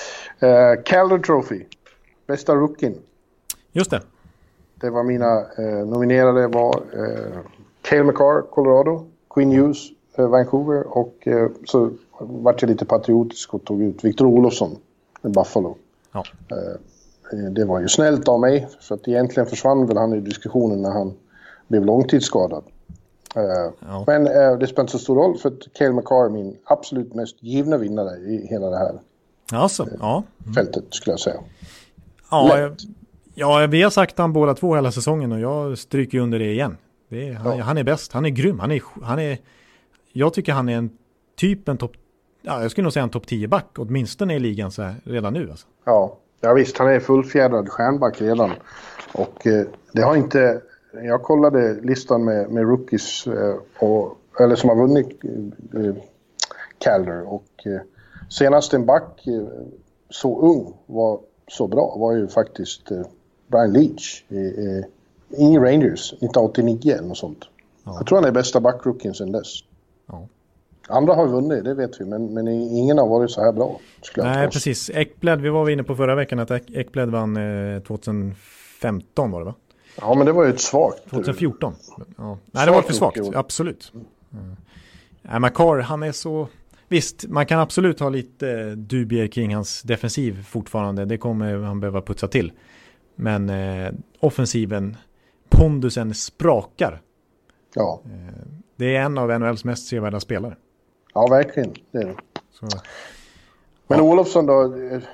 Uh, Calder Trophy. Bästa rookien.
Just det.
Det var mina uh, nominerade var uh, Cale Makar, Colorado, Quinn Hughes, uh, Vancouver och uh, så vart jag lite patriotisk och tog ut Victor Olofsson med Buffalo.
Ja.
Uh, det var ju snällt av mig, för att egentligen försvann väl han i diskussionen när han blev långtidsskadad. Uh, ja. Men uh, det spelar inte så stor roll, för att Cale Makar är min absolut mest givna vinnare i hela det här
alltså,
uh,
ja.
fältet, skulle jag säga.
Ja, jag, ja, vi har sagt han båda två hela säsongen och jag stryker under det igen. Det är, han, ja. han är bäst, han är grym. Han är, han är, jag tycker han är en typ en topp, ja, jag skulle nog säga en topp tio back, åtminstone i ligan så här, redan nu. Alltså.
Ja, ja, visst, han är fullfjädrad stjärnback redan. Och uh, det har inte... Jag kollade listan med, med rookies eh, och, eller som har vunnit eh, Calder och eh, senast en back eh, så ung var så bra var ju faktiskt eh, Brian Leach i, eh, i Rangers nittonhundraåttionio eller något sånt. Ja. Jag tror han är bästa backrookien sedan dess.
Ja.
Andra har vunnit, det vet vi, men, men ingen har varit så här bra.
Nej, precis. Ekblad, vi var inne på förra veckan att Ekblad vann eh, tjugohundrafemton var det va?
Ja, men det var ju ett svagt.
tjugohundrafjorton. Ja. Nej, det var för svagt. Absolut. Mm. Ja, Makar, han är så... Visst, man kan absolut ha lite dubier kring hans defensiv fortfarande. Det kommer han behöva putsa till. Men eh, offensiven, pondusen sprakar.
Ja.
Eh, det är en av N H L:s mest sevärda spelare.
Ja, verkligen. Det är det.
Så.
Men
Ja.
Olofsson då...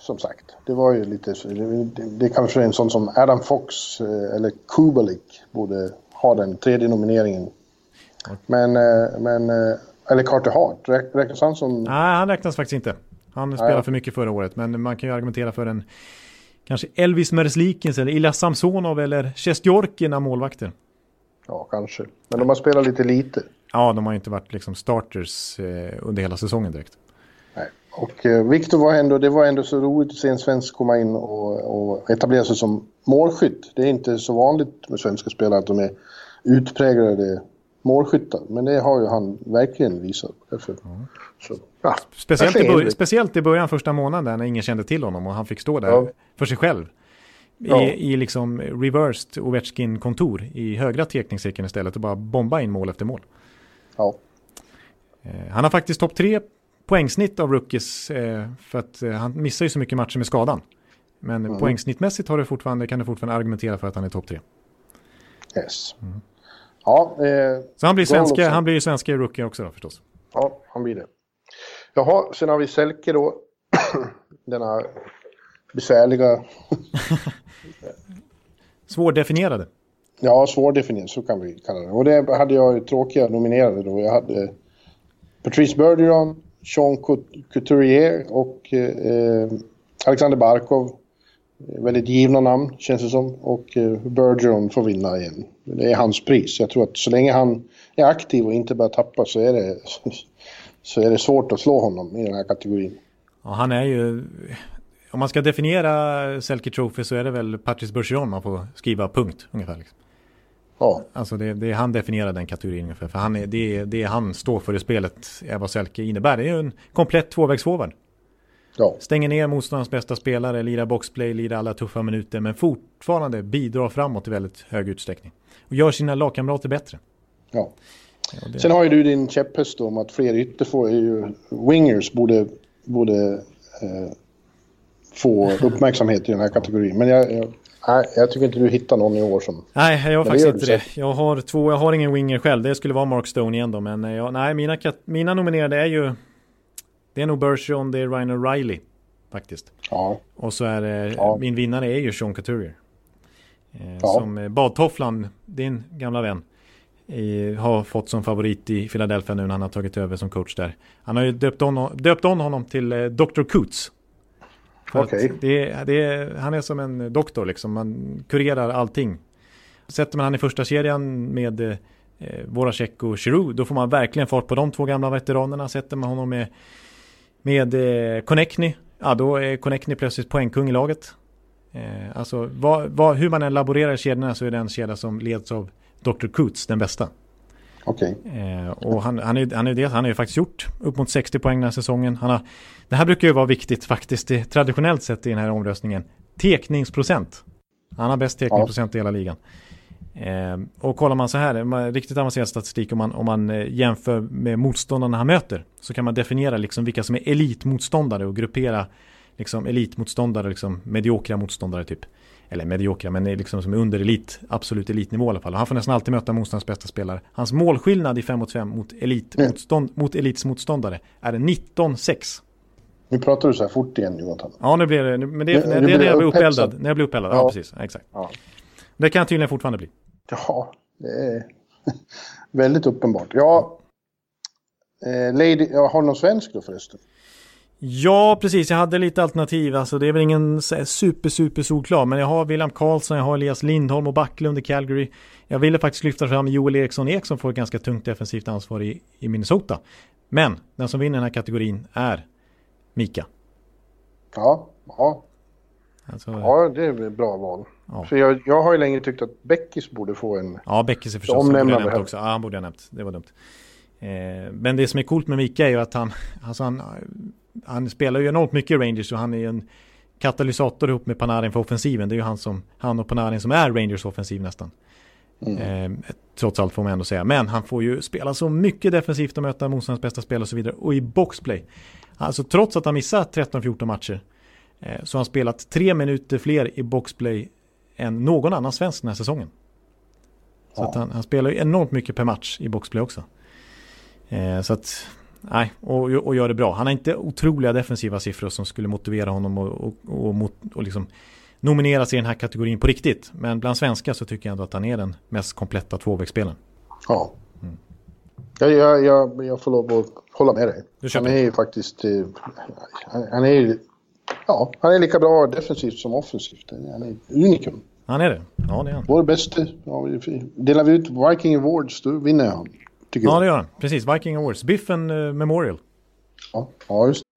som sagt. Det var ju lite... Det, det kanske är en sån som Adam Fox eh, eller Kubalik borde ha den tredje nomineringen. Mm. Men... Eh, men eh, eller Carter Hart, räknas han som...
Nej, han räknas faktiskt inte. Han spelade för mycket förra året, men man kan ju argumentera för en kanske Elvis Merzlikins eller Ilja Samsonov eller Sjestjorkin av målvakter.
Ja, kanske. Men de har spelat lite lite.
Ja, de har inte varit liksom starters eh, under hela säsongen direkt.
Nej. Och eh, Victor var ändå, det var ändå så roligt att se en svensk komma in och, och etablera sig som målskytt. Det är inte så vanligt med svenska spelare att de är utpräglade målskyttar, men det har ju han verkligen visat. Därför. Mm. Så, ja,
speciellt, i början, speciellt i början första månaden när ingen kände till honom och han fick stå där ja. för sig själv. I, ja. i liksom reversed Ovechkin-kontor i högra tekningscirkeln istället och bara bomba in mål efter mål.
Ja.
Eh, han har faktiskt topp tre poängsnitt av rookies eh, för att eh, han missar ju så mycket matcher med skadan. Men mm. poängsnittmässigt har det fortfarande, kan du fortfarande argumentera för att han är topp tre.
Yes. Mm. Ja, eh,
så han blir, svenska, han blir ju svenska rookie också då förstås.
Ja, han blir det. Jaha, sen har vi Selke då. Denna besvärliga...
Svårdefinierade.
Ja, svårdefinierad, så kan vi kalla det. Och det hade jag ju tråkiga nominerade då. Jag hade Patrice Bergeron, Sean Couturier och eh, Alexander Barkov. Väldigt givna namn, känns det som. Och eh, Bergeron får vinna igen. Det är hans pris. Jag tror att så länge han är aktiv och inte börjar tappa så är det, så är det svårt att slå honom i den här kategorin.
Ja, han är ju... Om man ska definiera Selke Trophy så är det väl Patrice Bergeron man får skriva punkt ungefär. Liksom.
Ja.
Alltså det, det är han definierar den kategorin ungefär. För han är, det, det är han står för i spelet är vad Selke innebär. Det är ju en komplett tvåvägsforward.
Ja.
Stänger ner motståndarens bästa spelare, lirar boxplay, lirar alla tuffa minuter men fortfarande bidrar framåt i väldigt hög utsträckning. Och gör sina lagkamrater bättre.
Ja. Ja det... Sen har ju du din käpphäst om att fler ytterfor ju wingers borde, borde eh, få uppmärksamhet i den här kategorin. Men jag, jag, nej, jag tycker inte du hittar någon i år som...
Nej, jag har faktiskt inte det. Jag har två, jag har ingen winger själv. Det skulle vara Mark Stone igen då. Men jag, nej, mina, mina nominerade är ju... Det är nog Bergeron, det är Ryan O'Reilly faktiskt.
Ja.
Och så är det,
ja.
min vinnare är ju Sean Couturier. Eh,
ja.
Som badtofflan, din gamla vän, i, har fått som favorit i Philadelphia nu när han har tagit över som coach där. Han har ju döpt on, döpt on honom till eh, doktor Coots.
Okej.
Det, det, han är som en doktor liksom, man kurerar allting. Sätter man han i första kedjan med eh, Voracek och Giroux, då får man verkligen fart på de två gamla veteranerna. Sätter man honom med Med eh, Konechny, ja då är Konechny plötsligt poängkung i laget. Eh, alltså vad, vad, hur man än laborerar i kedjorna så är den kedja som leds av doktor Coots den bästa.
Okej.
Okay. Eh, och han, han, är, han, är det, han har ju faktiskt gjort upp mot sextio poäng den här säsongen. Han har, det här brukar ju vara viktigt faktiskt det, traditionellt sett i den här omröstningen. Tekningsprocent. Han har bäst tekningsprocent ja. i hela ligan. Eh, och kollar man så här, man, riktigt avancerad statistik om man, om man eh, jämför med motståndarna han möter, så kan man definiera liksom vilka som är elitmotståndare och gruppera liksom elitmotståndare, liksom mediokra motståndare typ. Eller mediokra, men liksom som är under elit, absolut elitnivå i alla fall. Och han får nästan alltid möta motståndarens bästa spelare. Hans målskillnad i fem mot fem mot, elit, mm. motstånd, mot elitsmotståndare är nitton sex.
Nu pratar du så här fort igen, Jonathan.
Ja, nu blir det, men det, det, det, det är när jag blir uppeldad. När jag blir uppeldad, ja, ja precis. Ja, exakt. Ja. Det kan tydligen fortfarande bli.
Ja, det är väldigt uppenbart. Ja, eh, Lady, jag har någon svensk då förresten?
Ja, precis. Jag hade lite alternativ. Alltså, det är väl ingen super, super solklar. Men jag har William Karlsson, jag har Elias Lindholm och Backlund i Calgary. Jag ville faktiskt lyfta fram Joel Eriksson Ek som får ett ganska tungt defensivt ansvar i, i Minnesota. Men den som vinner den här kategorin är Mika.
Ja, ja.
Alltså,
ja, det är ett bra val.
Ja.
För jag, jag har ju länge tyckt att Beckis borde få en...
Ja, Beckis är förstås. Borde jag nämnt också. Ja, han borde jag nämnt. Det var dumt. Eh, men det som är coolt med Mika är ju att han, alltså han, han spelar ju enormt mycket i Rangers och han är ju en katalysator ihop med Panarin för offensiven. Det är ju han, som, han och Panarin som är Rangers offensiv nästan. Mm. Eh, trots allt får man ändå säga. Men han får ju spela så mycket defensivt och möta motståndarens bästa spel och så vidare. Och i boxplay. Alltså trots att han missat tretton fjorton matcher eh, så har han spelat tre minuter fler i boxplay än någon annan svensk den här säsongen. Så ja. att han, han spelar ju enormt mycket per match i boxplay också. Eh, så att nej, och, och gör det bra. Han har inte otroliga defensiva siffror som skulle motivera honom och, och, och, och, och liksom nomineras i den här kategorin på riktigt. Men bland svenska så tycker jag ändå att han är den mest kompletta tvåvägsspelaren.
Ja. Mm. Jag, jag, jag, jag får lov att hålla med dig. Han är ju faktiskt... Han är, ja, han är lika bra defensivt som offensivt. Han är unikum.
Han är det? Ja, det är han.
Vår bästa... Ja, delar vi ut Viking Awards, då vinner han.
Ja, jag. Det gör han. Precis, Viking Awards. Biffen uh, Memorial.
Ja, ja, just.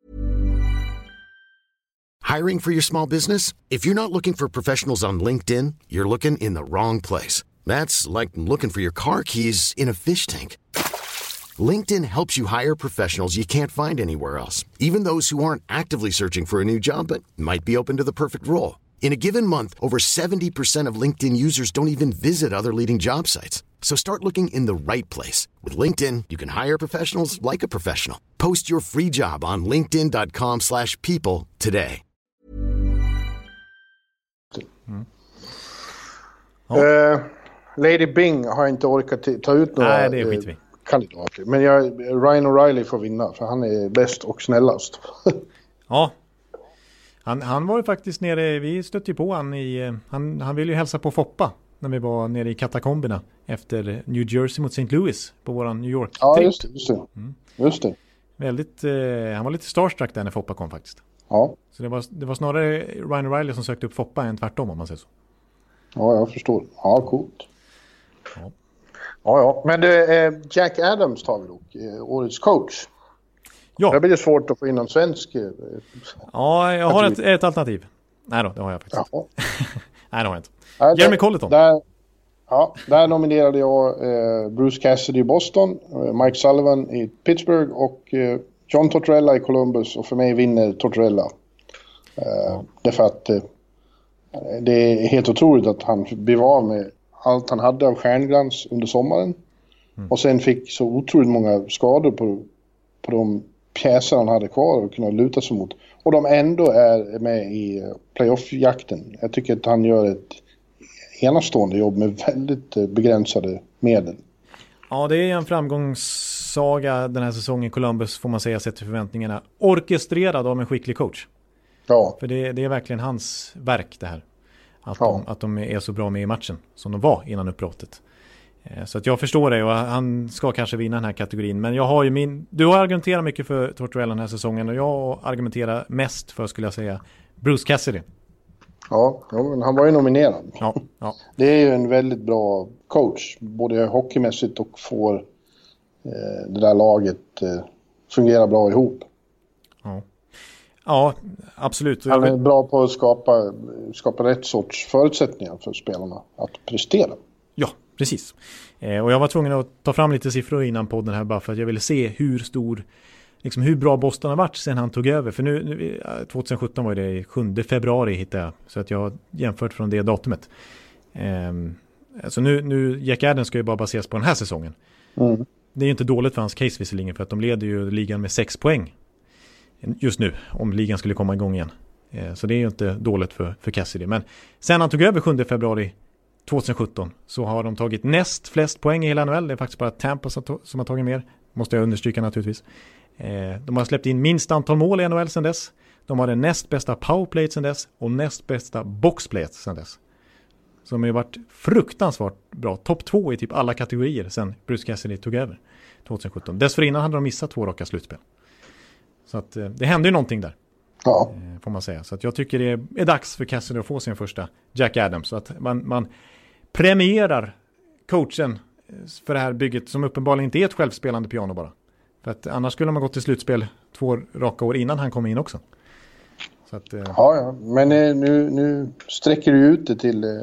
Hiring for your small business? If you're not looking for professionals on LinkedIn, you're looking in the wrong place. That's like looking for your car keys in a fish tank. LinkedIn helps you hire professionals you can't find anywhere else, even those who aren't actively searching for a new job but might be open to the perfect role. In a given month, over seventy percent of LinkedIn users don't even visit other leading job sites. So start looking in the right place. With LinkedIn, you can hire professionals like a professional. Post your free job on linkedin dot com slash people today.
Mm. Uh, Lady Bing har inte orkat t- ta ut några
Nej, det är skit vi.
kandidater. Men jag, Ryan O'Reilly får vinna, för han är bäst och snällast.
Ja. Han, han var ju faktiskt nere, vi stötte ju på han i, han, han ville ju hälsa på Foppa när vi var nere i katakomberna efter New Jersey mot Saint Louis på våran New York-trip.
Ja, just det. Just det. Mm. Just det.
Väldigt, eh, han var lite starstruck där när Foppa kom faktiskt.
Ja.
Så det var, det var snarare Ryan O'Reilly som sökte upp Foppa än tvärtom, om man säger så.
Ja, jag förstår. Ja, coolt.
Ja,
ja. ja. Men det är Jack Adams tar vi dock, årets coach.
Ja.
Det blir svårt att få in en svensk.
Ja, jag har ett, ett alternativ. Nej då, det har jag faktiskt.
Ja.
Nej, det har jag inte.
Nej,
Jeremy Colleton.
Där, ja, där nominerade jag eh, Bruce Cassidy i Boston, eh, Mike Sullivan i Pittsburgh och eh, John Tortorella i Columbus. Och för mig vinner Tortorella. Eh, ja. Därför att eh, det är helt otroligt att han blev av med allt han hade av stjärnglans under sommaren. Mm. Och sen fick så otroligt många skador på, på de pjäser han hade kvar och kunna luta sig mot. Och de ändå är med i playoff-jakten. Jag tycker att han gör ett enastående jobb med väldigt begränsade medel.
Ja, det är en framgångssaga den här säsongen i Columbus, får man säga, sett till förväntningarna. Orkestrerad av en skicklig coach.
Ja.
För det, det är verkligen hans verk det här. Att,
ja.
de, att de är så bra med i matchen som de var innan uppbrottet. Så att jag förstår det, och han ska kanske vinna den här kategorin. Men jag har ju min... Du har argumenterat mycket för Tortorella den här säsongen, och jag argumenterar mest för, skulle jag säga, Bruce Cassidy.
Ja, ja, men han var ju nominerad.
Ja, ja.
Det är ju en väldigt bra coach, både hockeymässigt och får eh, det där laget eh, fungera bra ihop.
Ja, ja absolut.
Han är bra på att skapa, skapa rätt sorts förutsättningar för spelarna att prestera.
Ja, precis. Eh, och jag var tvungen att ta fram lite siffror innan podden här, bara för att jag ville se hur stor, liksom hur bra Boston har varit sen han tog över. För nu, nu tjugosjutton var det sjunde februari hittade jag, så att jag har jämfört från det datumet. Eh, alltså nu, nu Jack Adams ska ju bara baseras på den här säsongen.
Mm.
Det är ju inte dåligt för hans case visserligen, för att de leder ju ligan med sex poäng just nu, om ligan skulle komma igång igen. Eh, så det är ju inte dåligt för, för Cassidy. Men sen han tog över sjunde februari tjugosjutton så har de tagit näst flest poäng i hela N H L. Det är faktiskt bara Tampa som, som har tagit mer. Måste jag understryka naturligtvis. Eh, de har släppt in minst antal mål i N H L sedan dess. De har den näst bästa powerplay sedan dess och näst bästa boxplay sedan dess. Så de har ju varit fruktansvärt bra. Topp två i typ alla kategorier sedan Bruce Cassidy tog över tjugosjutton. Dessförinnan hade de missat två raka slutspel. Så att eh, det hände ju någonting där.
Ja.
Eh, får man säga. Så att jag tycker det är, är dags för Cassidy att få sin första Jack Adams. Så att man, man premierar coachen för det här bygget, som uppenbarligen inte är ett självspelande piano bara. För att annars skulle man gått till slutspel två raka år innan han kom in också. Så att, eh,
ja, ja, men eh, nu, nu sträcker du ut det till... Eh,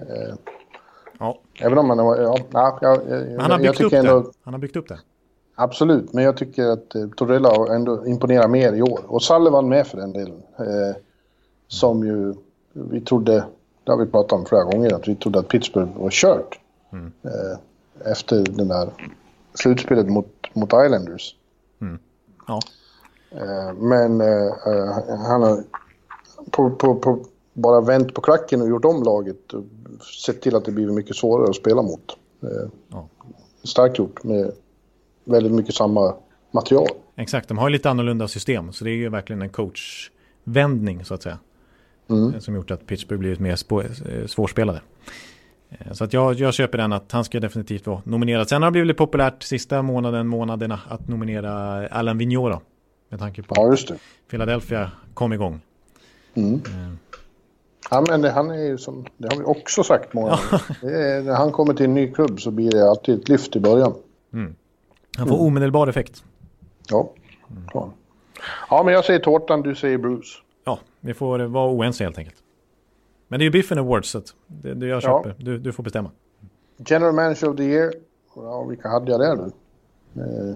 ja.
Även om man har... Ja, ja, ja,
men han har byggt upp ändå, det. Han har byggt upp det.
Absolut, men jag tycker att eh, Tortorella ändå imponerar mer i år. Och Sullivan med för den delen. Eh, som ju vi trodde... Det har vi pratat om flera gånger, att vi trodde att Pittsburgh var kört. Mm. Eh, efter den där slutspelet mot, mot Islanders.
Mm. Ja.
Eh, men eh, han har på, på, på bara vänt på klacken och gjort om laget och sett till att det blir mycket svårare att spela mot. Eh,
ja.
Starkt gjort med väldigt mycket samma material.
Exakt, de har ju lite annorlunda system. Så det är ju verkligen en coachvändning så att säga. Mm. Som gjort att Pittsburgh blivit mer spå- svårspelade. Så att jag, jag köper den att han ska definitivt vara nominerad. Sen har det blivit populärt sista månaden, månaderna att nominera Alain Vigneault då, med tanke på
ja, just det.
Philadelphia kom igång.
Mm. Mm. Ja, men det, han är ju som, det har vi också sagt många gånger. När han kommer till en ny klubb så blir det alltid ett lyft i början.
Mm. Han får mm. omedelbar effekt.
Ja. Mm. ja. Ja, men jag säger Tårtan, du säger Bruce.
Ja, vi får vara oense helt enkelt. Men det är ju Biffen Awards så det, det jag köper. Ja. Du, du får bestämma.
General Manager of the Year. Ja, vilka hade jag där nu? Eh,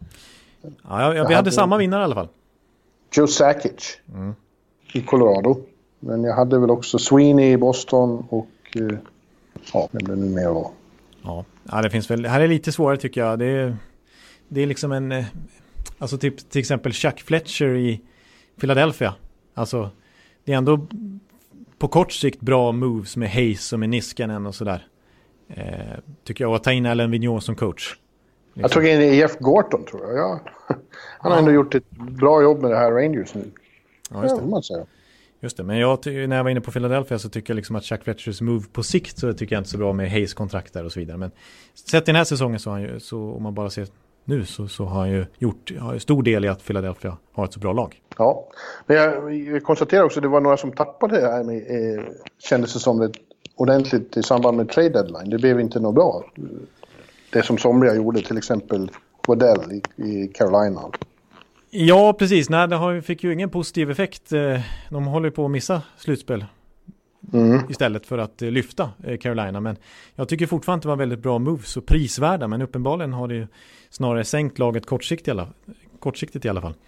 ja, jag, jag, vi hade samma vinnare i alla fall.
Joe Sakic mm. i Colorado. Men jag hade väl också Sweeney i Boston och eh, ja, det blev nu mer av.
Ja, ja, det finns väl, här är lite svårare tycker jag. Det är, det är liksom en, eh, alltså typ till exempel Chuck Fletcher i Philadelphia. Alltså, det är ändå på kort sikt bra moves med Hayes och med Niskanen och sådär. Eh, tycker jag. Och att ta in Alain Vigneault som coach. Liksom.
Jag tog in Jeff Gorton tror jag. Ja. Han har ja. ändå gjort ett bra jobb med det här Rangers nu.
Ja, just det. Ja, man säger. Just det, men jag, när jag var inne på Philadelphia så tycker jag liksom att Chuck Fletchers move på sikt så tycker jag inte så bra med Hayes-kontrakt där och så vidare. Men sett i den här säsongen så, har han ju, så om man bara ser nu så, så har han ju gjort har stor del i att Philadelphia har ett så bra lag.
Ja, men jag, jag konstaterar också att det var några som tappade det här med, eh, kändes det som det ordentligt i samband med trade deadline. Det blev inte något bra. Det som somliga gjorde, till exempel Waddell i, i Carolina.
Ja, precis. Nej, det har, fick ju ingen positiv effekt. De håller på att missa slutspel mm. istället för att lyfta Carolina. Men jag tycker fortfarande att det var väldigt bra moves och prisvärda. Men uppenbarligen har det ju snarare sänkt laget kortsiktigt i alla, kortsiktigt i alla fall.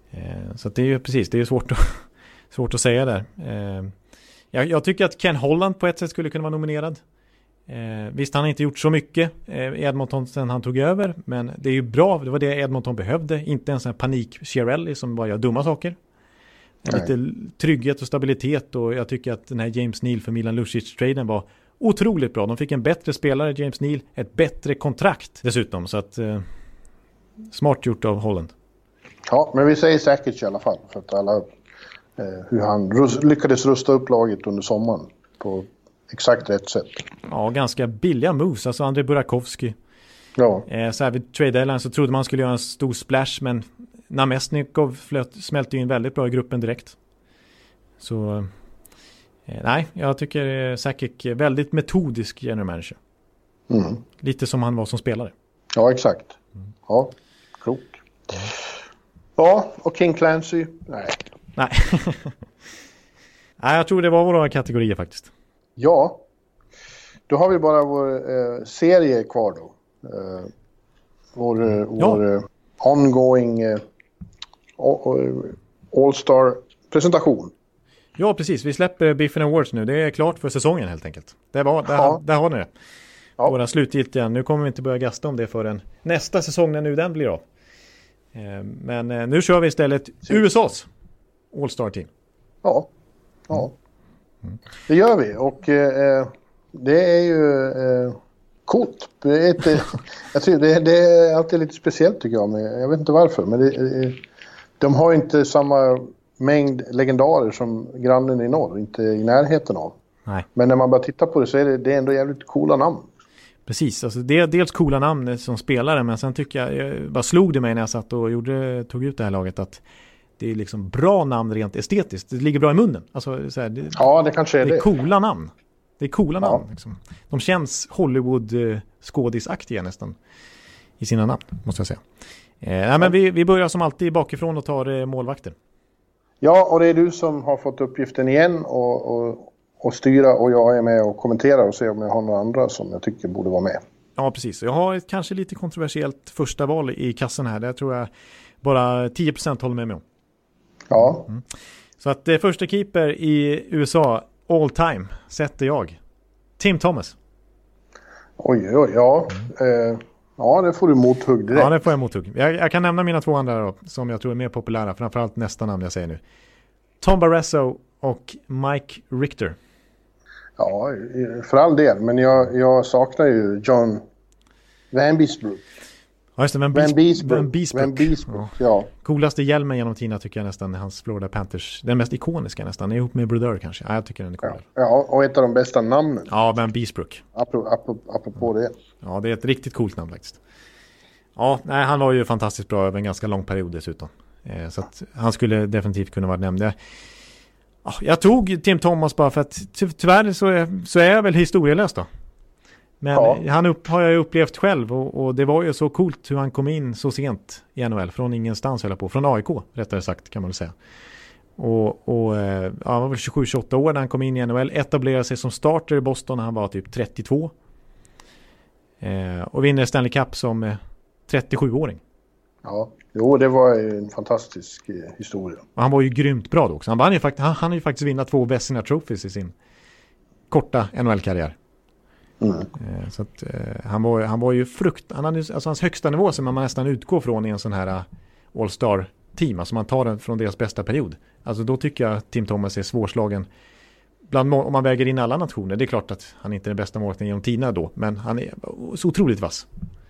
Så det är ju precis, det är svårt att, svårt att säga där. Jag, jag tycker att Ken Holland på ett sätt skulle kunna vara nominerad. Eh, visst, han har inte gjort så mycket eh, i Edmonton sen han tog över, men det är ju bra, det var det Edmonton behövde, inte en sån här panik Chiarelli som bara gör dumma saker. Lite trygghet och stabilitet, och jag tycker att den här James Neal för Milan Lucic-traden var otroligt bra. De fick en bättre spelare, James Neal, ett bättre kontrakt dessutom, så att eh, smart gjort av Holland.
Ja, men vi säger säkert i alla fall, för att alla eh, hur han rus- lyckades rusta upp laget under sommaren på exakt rätt sätt.
Ja, ganska billiga moves. Alltså Andrei Burakovsky.
Ja.
Eh, så här vid trade deadline så trodde man skulle göra en stor splash, men Namestnikov flöt, smälte in väldigt bra i gruppen direkt. Så eh, nej, jag tycker eh, säkert väldigt metodisk general manager. Mm. Lite som han var som spelare.
Ja, exakt. Mm. Ja, klok. Ja, och King Clancy? Nej.
Nej. Nej, jag tror det var våra kategorier faktiskt.
Ja, då har vi bara vår eh, serie kvar då. Eh, vår eh, ja. vår eh, ongoing eh, All-Star-presentation.
Ja, precis. Vi släpper Biffen Awards nu. Det är klart för säsongen helt enkelt. Det var, där, ja. där har ni det. Ja. Våra slutgiltiga. Nu kommer vi inte börja gasta om det förrän nästa säsong när nu den blir av. Eh, men eh, nu kör vi istället U S A's All-Star-team.
Ja, ja. Mm. Det gör vi, och eh, det är ju eh, coolt. Det är, ett, jag tycker, det, det är alltid lite speciellt tycker jag, men jag vet inte varför. Men det, de har inte samma mängd legendarer som grannen i norr, inte i närheten av.
Nej.
Men när man bara tittar på det så är det, det är ändå jävligt coola namn.
Precis, alltså det är dels coola namn som spelare, men sen tycker jag, jag bara slog det mig när jag satt och gjorde, tog ut det här laget att det är liksom bra namn rent estetiskt. Det ligger bra i munnen. Alltså, så här, det,
ja, det kanske är det.
Det är coola namn. Det är coola ja. namn. Liksom. De känns Hollywood-skådisaktiga nästan i sina namn, måste jag säga. Eh, nej, men vi, vi börjar som alltid bakifrån och tar eh, målvakter.
Ja, och det är du som har fått uppgiften igen och, och, och styra, och jag är med och kommenterar och ser om jag har några andra som jag tycker borde vara med.
Ja, precis. Jag har ett kanske lite kontroversiellt första val i kassan här. Där tror jag bara tio procent håller med mig om.
Ja.
Mm. Så att det första keeper i U S A all time sätter jag Tim Thomas.
Oj, oj, ja. Mm. Eh, ja, det får du mothugg direkt.
Ja, det får jag mothugg. Jag, jag kan nämna mina två andra då, som jag tror är mer populära. Framförallt nästa namn jag säger nu. Tom Barresso och Mike Richter.
Ja, för all del. Men jag, jag saknar ju John Vanbiesbrook.
Ja, just det, Van
Van Beesbrook.
Van Beesbrook.
Van Beesbrook, ja.
ja. Coolaste hjälmen genom tiderna tycker jag nästan är hans Florida Panthers. Den mest ikoniska nästan, ihop med Brodeur kanske. Ja, jag tycker den är cool.
Ja, ja, och ett av de bästa namnen.
Ja, Van Beesbrook.
Apropå, apropå, apropå det.
Ja, det är ett riktigt coolt namn faktiskt. Ja, nej, han var ju fantastiskt bra över en ganska lång period dessutom. Eh, så att han skulle definitivt kunna vara nämnd. Jag, ja, jag tog Tim Thomas bara för att ty- tyvärr så är, så är jag väl historielös då. Men ja. han upp, har jag ju upplevt själv och, och det var ju så coolt hur han kom in så sent i N H L. Från ingenstans höll jag på. Från A I K rättare sagt kan man väl säga. Och, och ja, han var väl tjugosju tjugoåtta år när han kom in i N H L. Etablerade sig som starter i Boston när han var typ trettiotvå. Eh, och vinner Stanley Cup som eh, trettiosjuåring.
Ja, jo det var en fantastisk eh, historia.
Och han var ju grymt bra då också. Han, han, ju fakt- han, han ju faktiskt vinna två Vezina Trophies i sin korta N H L-karriär.
Mm.
Eh, så att, eh, han, var, han var ju frukt... Han hade, alltså hans högsta nivå som man nästan utgår från i en sån här uh, All-Star-team. Alltså man tar den från deras bästa period. Alltså då tycker jag Tim Thomas är svårslagen. Bland, om man väger in alla nationer. Det är klart att han inte är den bästa målvakten genom tiderna då. Men han är så otroligt vass.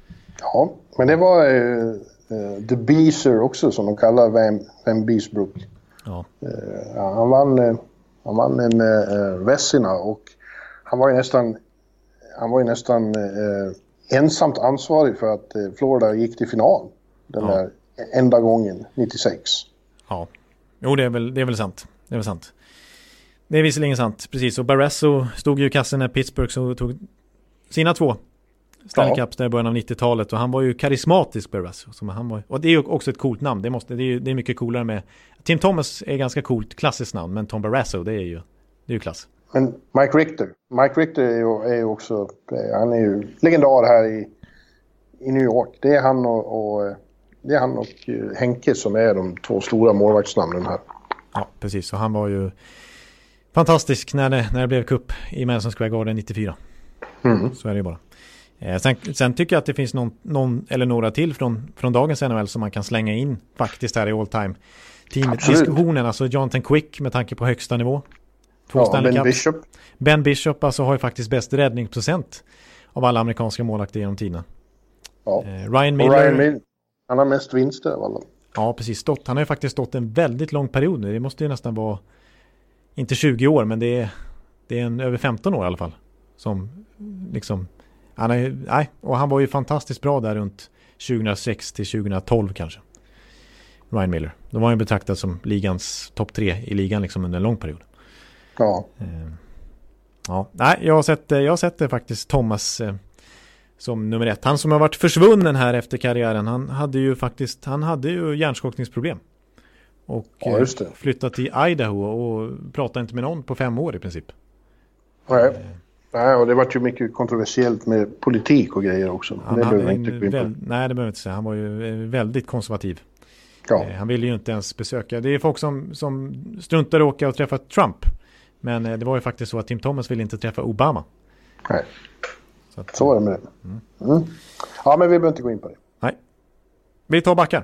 Ja, men det var uh, uh, The Beezer också som de kallar Van, Van Beesbrook.
Ja.
Uh, ja, han vann, uh, han vann en uh, Vezina och han var ju nästan, han var ju nästan uh, ensamt ansvarig för att uh, Florida gick till final. Den ja. där enda gången, nittiosex.
Ja, jo det är väl, det är väl sant. Det är väl sant. Det är visserligen sant, precis. Och Barresso stod ju i kassen när Pittsburgh så tog sina två Stanley Cups där i början av nittiotalet. Och han var ju karismatisk, Barresso. Som han var, och det är ju också ett coolt namn. Det, måste, det, är, ju, det är mycket coolare med... Tim Thomas är ganska coolt, klassiskt namn. Men Tom Barresso, det är ju, det är ju klass.
Men Mike Richter. Mike Richter är ju, är ju också... Han är ju legendar här i, i New York. Det är han och... och det är han och Henke som är de två stora målvaktsnamnen här.
Ja, precis. Och han var ju fantastisk när det, när det blev kupp i Madison Square Garden nittiofyra. Mm. Så är det ju bara. Eh, sen, sen tycker jag att det finns någon, någon eller några till från, från dagens N H L som man kan slänga in faktiskt här i all-time team-diskussionen. Alltså Jonathan Quick med tanke på högsta nivå. Två
ja, Ben Cups. Bishop.
Ben Bishop alltså har ju faktiskt bäst räddningsprocent av alla amerikanska målvakter genom tiderna.
Ja.
Eh, Ryan Miller.
Ryan Miller. Han har mest vinster av alla.
Ja, precis. Stått. Han har ju faktiskt stått en väldigt lång period nu. Det måste ju nästan vara inte tjugo år, men det är, det är en, över femton år i alla fall. Som liksom... Han är, nej, och han var ju fantastiskt bra där runt tjugohundrasex till tjugotolv kanske. Ryan Miller. Då var han ju betraktad som ligans topp tre i ligan liksom under en lång period.
Ja.
Eh, ja, nej, jag har sett, jag har sett det faktiskt Thomas... Eh, som nummer ett. Han som har varit försvunnen här efter karriären. Han hade ju faktiskt han hade ju hjärnskakningsproblem. Och
ja, just det.
flyttat till Idaho och pratade inte med någon på fem år i princip.
Nej, eh. Nej och det var ju mycket kontroversiellt med politik och grejer också.
Han
det
behöver inte väl, nej, det behöver inte säga. Han var ju väldigt konservativ.
Ja.
Eh, han ville ju inte ens besöka. Det är folk som, som struntar att åka och träffa Trump. Men eh, det var ju faktiskt så att Tim Thomas ville inte träffa Obama.
Nej. Så, att, så var det med det. Mm. Mm. Ja, men vi behöver inte gå in på det.
Nej. Vi tar backar.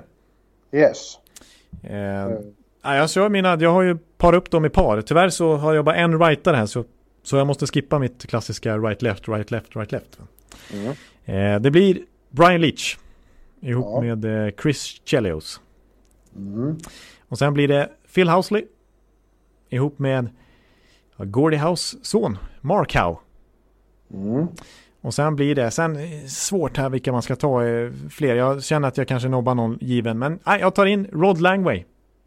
Yes.
Eh, mm. jag, kör mina, jag har ju par upp dem i par. Tyvärr så har jag bara en rightare här. Så, så jag måste skippa mitt klassiska right-left, right-left, right-left. Mm. Eh, det blir Brian Leach. Ihop ja. med eh, Chris Chelios. Mm. Och sen blir det Phil Housley. Ihop med Gordie Howes son, Mark Howe. Mm. Och sen blir det sen svårt här vilka man ska ta eh, fler. Jag känner att jag kanske nobbar någon given. Men nej, jag tar in Rod Langway.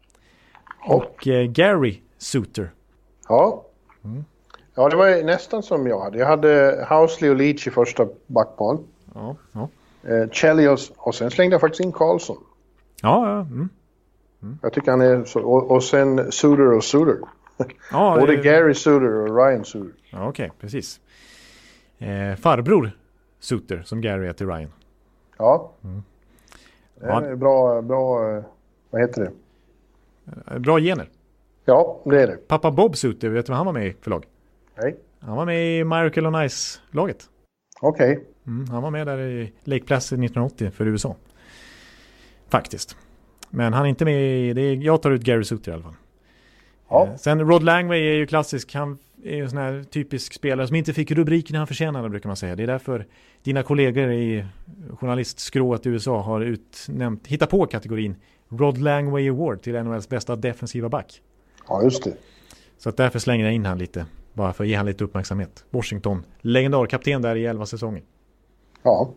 Och eh, Gary Suter.
Ja. Mm. Ja, det var nästan som jag hade. Jag hade Housley och Leach i första backpal.
Ja, ja.
Eh, Chelios och sen slängde jag faktiskt in Karlsson.
Ja, ja. Mm.
Mm. Jag tycker han är så, och, och sen Suter och Suter.
Ja,
både
det...
Gary Suter och Ryan Suter.
Ja, okej, okay, precis. Eh, farbror Suter som Gary är till Ryan.
Ja.
Mm.
Det är bra, bra, vad heter det?
Bra gener.
Ja, det är det.
Pappa Bob Suter, vet du vad han var med i för lag?
Nej.
Han var med i Miracle on Ice-laget.
Okej. Okay.
Mm, han var med där i Lake Placid nittonhundraåttio för U S A. Faktiskt. Men han är inte med i, det är, jag tar ut Gary Suter i alla fall.
Ja.
Eh, sen Rod Langway är ju klassisk. Han är en sån här typisk spelare som inte fick rubriken han förtjänade, brukar man säga. Det är därför dina kollegor i journalistskrået i U S A har utnämnt, hittat på kategorin Rod Langway Award till N H L:s bästa defensiva back.
Ja, just det.
Så att därför slänger jag in han lite, bara för att ge han lite uppmärksamhet. Washington, legendarkapten där i elva säsonger.
Ja.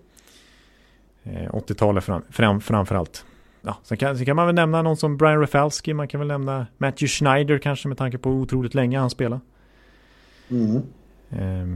Eh, åttiotalet fram, fram, framförallt. Ja, sen, kan, sen kan man väl nämna någon som Brian Rafalski, man kan väl nämna Matthew Schneider kanske, med tanke på otroligt länge han spelar.
Mm.
Eh,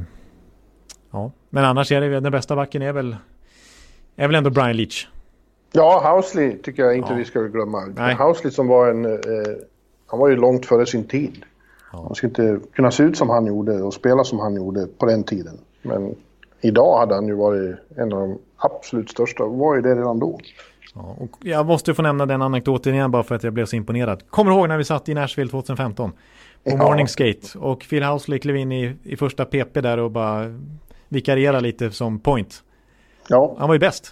ja, men annars är det den bästa backen är väl är väl ändå Brian Leach.
Ja, Housley tycker jag inte
ja.
vi ska glömma.
Nej.
Housley som var en... Eh, han var ju långt före sin tid.
Ja.
Han skulle inte kunna se ut som han gjorde och spela som han gjorde på den tiden. Men idag hade han ju varit en av de absolut största. Var ju det redan då.
Ja, och jag måste få nämna den anekdoten igen bara för att jag blev så imponerad. Kommer du ihåg när vi satt i Nashville tjugohundrafemton på
Ja.
Morning Skate och Phil Housley klev in i, i första P P där och bara vikarierade lite som point.
Ja.
Han var ju bäst.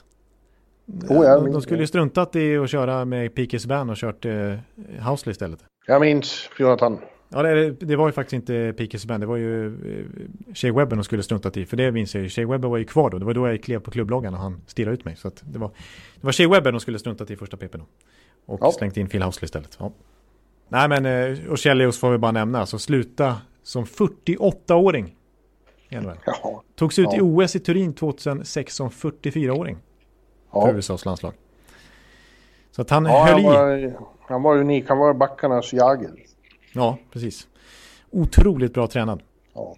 Oh, jag
de,
minns
de skulle ju struntat i att köra med P K Subban och kört eh, Housley istället.
Jag minns Jonathan.
Ja, det, det var ju faktiskt inte P K Subban, det var ju eh, Shea Webber de skulle struntat i. För det minns jag ju, Shea Webber var ju kvar då. Det var då jag klev på klubbloggen och han stirrade ut mig. Så att det, var, det var Shea Webber de skulle struntat i första P P då. Och
Ja.
slängt in Phil Housley istället. Ja. Nej men, eh, och Chelios får vi bara nämna. Alltså sluta som fyrtioåtta-åring.
Ja.
Togs ut
Ja.
i O S i Turin tjugohundrasex som fyrtiofyra-åring. För
Ja.
U S A's landslag. Så att han
Ja,
höll
han,
i.
var, han var unik. Han var backarnas Jagr.
Ja, precis. Otroligt bra tränad.
Ja.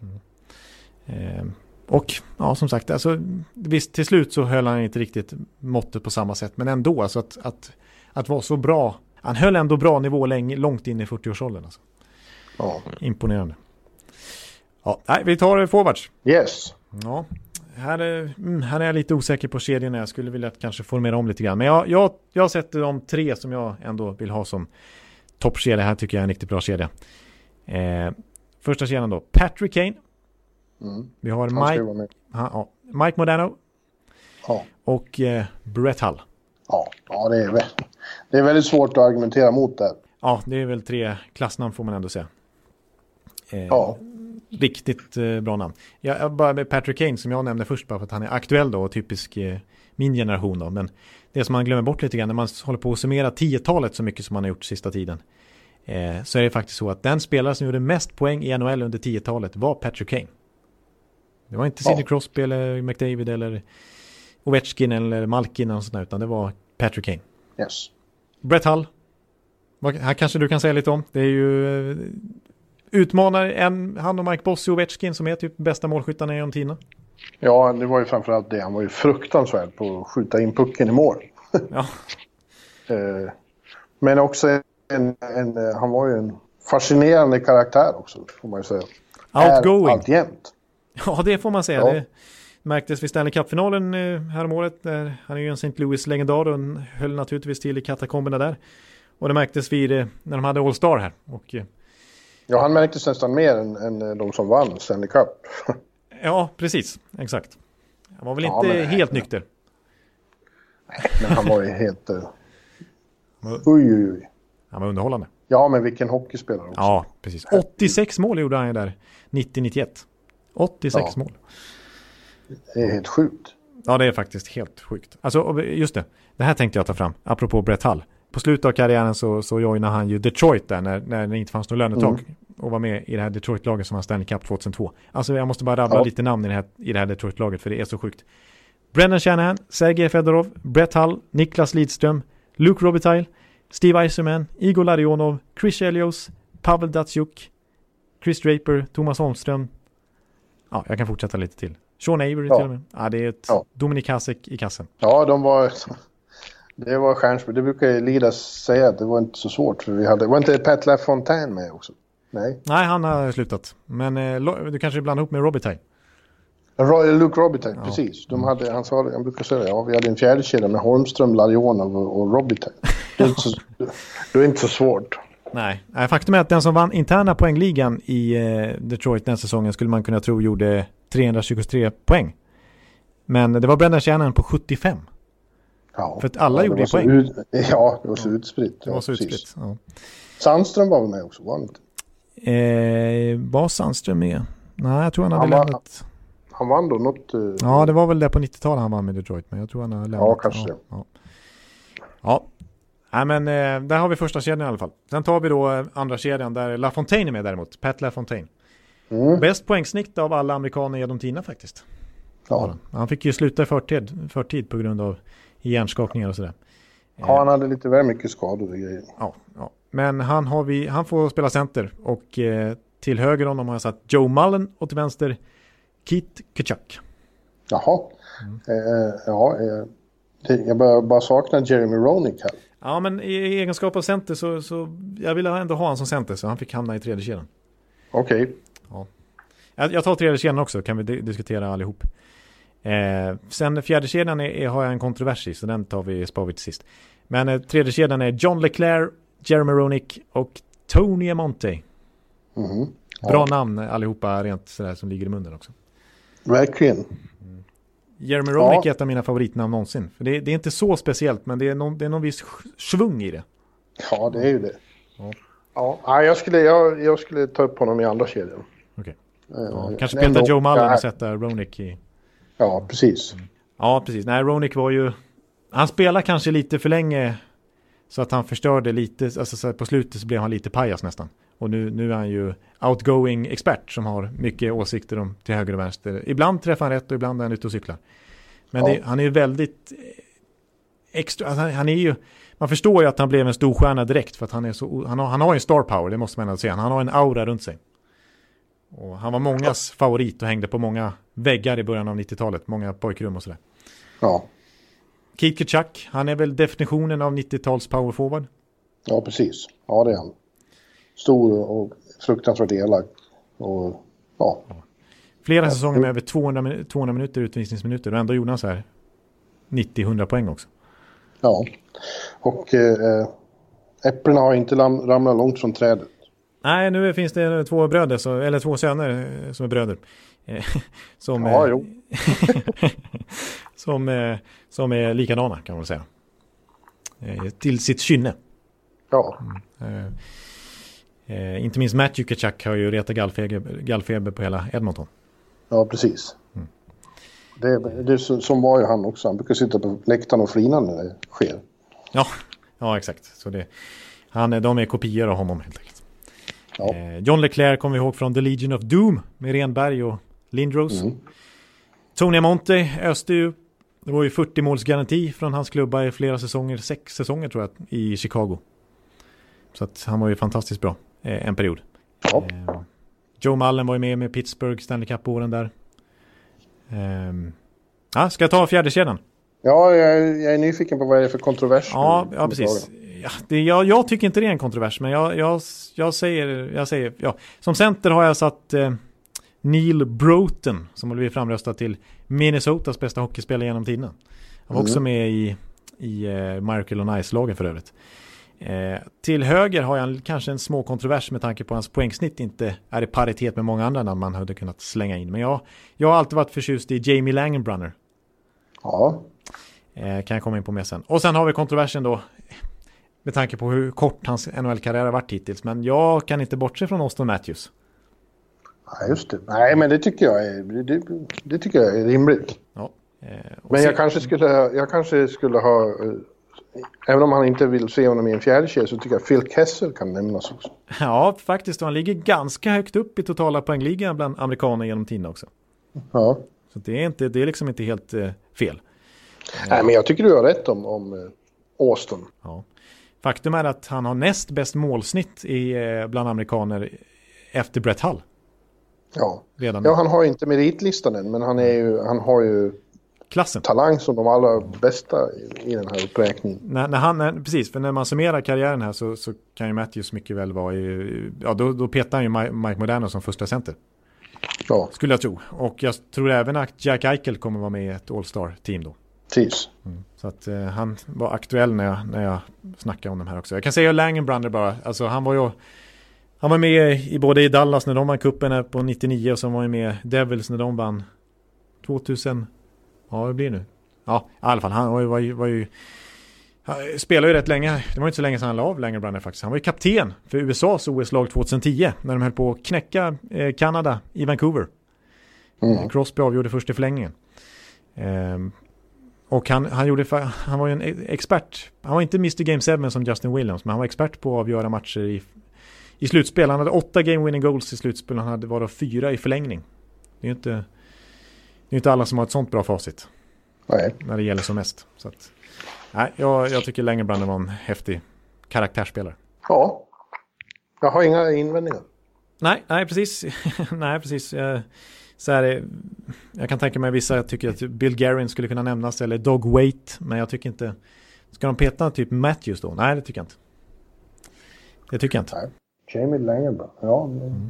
Eh, och ja, som sagt, alltså, visst till slut så höll han inte riktigt måttet på samma sätt. Men ändå, alltså att, att, att vara så bra. Han höll ändå bra nivå länge, långt in i fyrtioårsåldern. Alltså.
Ja.
Imponerande. Ja, nej, vi tar forwards.
Yes.
Ja, här är, mm, här är jag lite osäker på kedjorna. Jag skulle vilja kanske formera om lite grann. Men jag, jag, jag sätter de tre som jag ändå vill ha som toppkedja. Här tycker jag är en riktigt bra kedja. Eh, första kedjan då, Patrick Kane.
Mm.
Vi har
Han ska
Mike,
vara med.
ha, ja, Mike Modano
Ja.
och eh, Brett Hull.
Ja, ja det, är, vä- det är väldigt svårt att argumentera mot det.
Ja, det är väl tre klassnamn får man ändå säga. Eh,
Ja.
Riktigt eh, bra namn. Jag, jag bara med Patrick Kane som jag nämnde först bara för att han är aktuell då och typisk eh, min generation då. Men det som man glömmer bort lite grann när man håller på att summera tiotalet så mycket som man har gjort sista tiden. Eh, så är det faktiskt så att den spelare som gjorde mest poäng i N H L under tiotalet var Patrick Kane. Det var inte Sidney
Ja.
Crosby eller McDavid eller Ovechkin eller Malkin och sånt där, utan det var Patrick Kane.
Yes.
Brett Hull. Vad, här kanske du kan säga lite om. Det är ju eh, utmanar en, han och Mike Bossy och Ovechkin som är typ bästa målskyttarna genom tiden.
Ja, det var ju framförallt det. Han var ju fruktansvärd på att skjuta in pucken i mål.
Ja.
Eh, Men också en, en, han var ju en fascinerande karaktär också, får man ju säga.
Outgoing.
Är alltjämt.
Ja, det får man säga.
Ja.
Det märktes vid Stanley Cup-finalen eh, häromåret. Där han är ju en Saint Louis-legendar och höll naturligtvis till i katakomberna där. Och det märktes vid eh, när de hade All-Star här. Och, eh,
Ja, han märktes nästan mer än, än de som vann Stanley Cup.
ja, precis. Exakt. Han var väl
Ja,
inte
men-
helt nykter.
Men han var ju helt... Uh, oj, oj, oj.
Han var underhållande.
Ja, men vilken hockeyspelare också.
Ja, precis. åttiosex mål gjorde han ju där nittio nittioett. åttiosex
Ja.
mål.
Det är helt sjukt.
Ja, det är faktiskt helt sjukt. Alltså, just det. Det här tänkte jag ta fram. Apropå Brett Hull. På slutet av karriären så, så joinade han ju Detroit där när, när det inte fanns något lönetak. Mm. Och var med i det här Detroit-laget som var Stanley Cup tjugohundratvå. Alltså jag måste bara rabbla
Ja.
lite namn i det här, i det här Detroit-laget för det är så sjukt. Brendan Shanahan, Sergej Fedorov, Brett Hull, Niklas Lidström, Luke Robitaille, Steve Yzerman, Igor Larionov, Chris Chelios, Pavel Datsyuk, Chris Draper, Thomas Holmström. Ja, jag kan fortsätta lite till. Sean Avery
Ja.
till och med. Ja, det är ett
Ja.
Dominik Hasek i kassen.
Ja, de var... Det var stjärnspel. Det brukar ju Lidas säga att det var inte så svårt. För vi hade... Var inte Pat LaFontaine med också? Nej.
Nej, han har slutat. Men eh, Lo- du kanske blandar ihop med Robitaille.
Ro- Luke Robitaille, precis. De hade, han sa det, jag brukar säga det, ja, vi hade en fjärde kedja med Holmström, Larionov och, och Robitaille. Det är, inte så, det är inte så svårt.
Nej. Nej, faktum är att den som vann interna poängligan i eh, Detroit den säsongen skulle man kunna tro gjorde trehundratjugotre poäng. Men det var Brendan Shanahan på sjuttiofem.
Ja.
För att alla
ja,
gjorde
det var så
poäng.
Ut, ja, det var så utspritt.
Det var
Ja,
så
precis.
utspritt. Ja.
Sandström var med också, var han inte?
Eh, var Sandström med? Nej, jag tror han hade
han var,
lämnat.
Han vann då något... Uh...
Ja, det var väl det på nittiotalet han vann med Detroit, men jag tror han har lämnat.
Ja, kanske.
Ja, ja. ja. Nej, men eh, där har vi första kedjan i alla fall. Sen tar vi då eh, andra kedjan där LaFontaine är med däremot. Pat LaFontaine. Mm. Bäst poängsnitt av alla amerikaner genom tiderna faktiskt.
Ja.
Han fick ju sluta i förtid, förtid på grund av hjärnskakningar och sådär.
Ja, han hade lite väl mycket skador och grejer.
Ja, ja. Men han, har vi, han får spela center och eh, till höger honom har jag satt Joe Mullen och till vänster Keith Tkachuk.
Jaha. Mm. Eh, ja, eh, det, jag börjar bara sakna Jeremy Roenick här.
Ja, men i, i egenskap av center så, så jag ville ändå ha han som center så han fick hamna i tredje kedjan.
Okej. Okay.
Ja. Jag, jag tar tredje kedjan också, kan vi d- diskutera allihop. Eh, sen fjärde kedjan är, är, har jag en kontrovers i, så den tar vi, spar vi till sist. Men eh, tredje kedjan är John LeClair, Jeremy Roenick och Tony Amonte.
Mm. Ja.
Bra namn allihopa rent sådär som ligger i munnen också.
Verkligen.
Mm. Jeremy Roenick
ja.
är ett av mina favoritnamn någonsin. För det, det är inte så speciellt, men det är någon, det är någon viss svung i det.
Ja, det är ju det.
Ja.
Ja, jag, skulle, jag, jag skulle ta upp honom i andra kedjan.
Okej.
Okay.
Ja, uh, kanske peta Joe Mullen och sätta Roenick i...
Ja, precis.
Mm. Ja, precis. Nej, Roenick var ju... Han spelar kanske lite för länge så att han förstörde lite. Alltså så på slutet så blev han lite pajas nästan. Och nu, nu är han ju outgoing expert som har mycket åsikter om till höger och vänster. Ibland träffar han rätt och ibland är han ute och cyklar. Men ja. det, han är ju väldigt extra... Alltså han, han är ju... Man förstår ju att han blev en stor stjärna direkt för att han är så... Han har, han har en star power, det måste man ändå säga. Han har en aura runt sig. Och han var mångas ja. favorit och hängde på många väggar i början av nittiotalet. Många pojkrum och sådär.
Ja.
Keith Tkachuk, han är väl definitionen av nittio-tals power forward?
Ja, precis. Ja, det är han. Stor och fruktansvärt elak. Och, ja.
Flera
ja.
säsonger med över tvåhundra, tvåhundra minuter utvisningsminuter. Och ändå gjorde han så här nittio till hundra poäng också.
Ja. Och eh, äpplena har inte ram, ramlat långt från trädet.
Nej, nu finns det två bröder, så, eller två söner som är bröder. som,
ja,
är,
jo.
som, är, som är likadana kan man säga. Till sitt kynne.
Ja.
Mm. Eh, inte minst Matthew Tkachuk har ju retat gallfeber, gallfeber på hela Edmonton.
Ja, precis. Mm. Det, det som var ju han också. Han brukar sitta på läktaren och flina när det sker.
Ja, ja exakt. Så det, han, de är kopior av honom helt enkelt.
Ja.
Eh, John LeClair kommer vi ihåg från The Legion of Doom med Renberg och Lindros. Mm. Tony Amonte öste ju. Det var ju fyrtio målsgaranti från hans klubba i flera säsonger, sex säsonger tror jag, i Chicago. Så att han var ju fantastiskt bra eh, en period.
Ja.
Eh, Joe Mullen var ju med med Pittsburgh Stanley Cup-åren där. Eh, ja, ska jag ta fjärde kedjan?
Ja, jag, jag är nyfiken på vad det är för kontrovers.
Ja, ja precis. Ja, det, jag, jag tycker inte det är en kontrovers, men jag, jag, jag säger, jag säger ja. Som center har jag satt eh, Neil Broughton som har blivit framröstad till Minnesotas bästa hockeyspelare genom tiden. Han var mm. också med i, i uh, Miracle on Ice-lagen för övrigt. Eh, till höger har jag en, kanske en små kontrovers med tanke på hans poängsnitt inte är i paritet med många andra namn man hade kunnat slänga in. Men jag, jag har alltid varit förtjust i Jamie Langenbrunner.
Ja.
Eh, kan jag komma in på med sen. Och sen har vi kontroversen då med tanke på hur kort hans N H L-karriär har varit hittills. Men jag kan inte bortse från Auston Matthews.
Ja, just det. Nej, men det tycker jag är, det, det tycker jag är rimligt.
Ja. Eh,
men jag kanske, skulle, jag kanske skulle ha... Även om han inte vill se honom i en fjärde kedja så tycker jag Phil Kessel kan nämnas också.
Ja, faktiskt. Han ligger ganska högt upp i totala poängligan bland amerikaner genom tiden också.
Ja.
Så det är, inte, det är liksom inte helt eh, fel.
Nej, men jag tycker du har rätt om, om eh, Auston.
Ja. Faktum är att han har näst bäst målsnitt i, eh, bland amerikaner efter Brett Hull.
Ja.
Redan
ja, han har inte meritlistan än, men han, är ju, han har ju
klassen.
Talang som de allra bästa i, i den här uppräkningen.
När, när han, när, precis, för när man summerar karriären här så, så kan ju Matthews mycket väl vara i, ja då, då petar han ju Mike Modano som första center.
Ja.
Skulle jag tro. Och jag tror även att Jack Eichel kommer vara med i ett All-Star-team då.
Precis.
Mm. Så att eh, han var aktuell när jag, när jag snackade om dem här också. Jag kan säga Langenbrunner bara. Alltså han var ju han var med i både i Dallas när de vann kuppen på nittionio och så var han med Devils när de vann tvåtusen. Ja, det blir nu. Ja, i alla fall. Han var ju, var ju, var ju Han spelade ju rätt länge. Det var inte så länge sedan han la av Langer Brunner faktiskt. Han var ju kapten för U S A's O S-lag tjugohundratio när de höll på att knäcka eh, Kanada i Vancouver. Mm. Crosby avgjorde först i förlängningen. Eh, och han, han, gjorde, han var ju en expert. Han var inte mister Game sju som Justin Williams, men han var expert på att avgöra matcher i, i slutspel. Han hade åtta game-winning goals i slutspel. Han hade bara fyra i förlängning. Det är ju inte, det är inte alla som har ett sånt bra facit.
Nej.
När det gäller som mest. Så att, nej, jag, jag tycker Langer Brunner var en häftig karaktärsspelare.
Ja, jag har inga invändningar.
Nej, nej precis. nej, precis. Så här, jag kan tänka mig vissa tycker att Bill Guerin skulle kunna nämnas eller Dog Waite, men jag tycker inte. Ska de peta typ Matthews då? Nej, det tycker jag inte. Det tycker jag inte. Nej.
Jamie Langer Brunner. Ja, men... mm.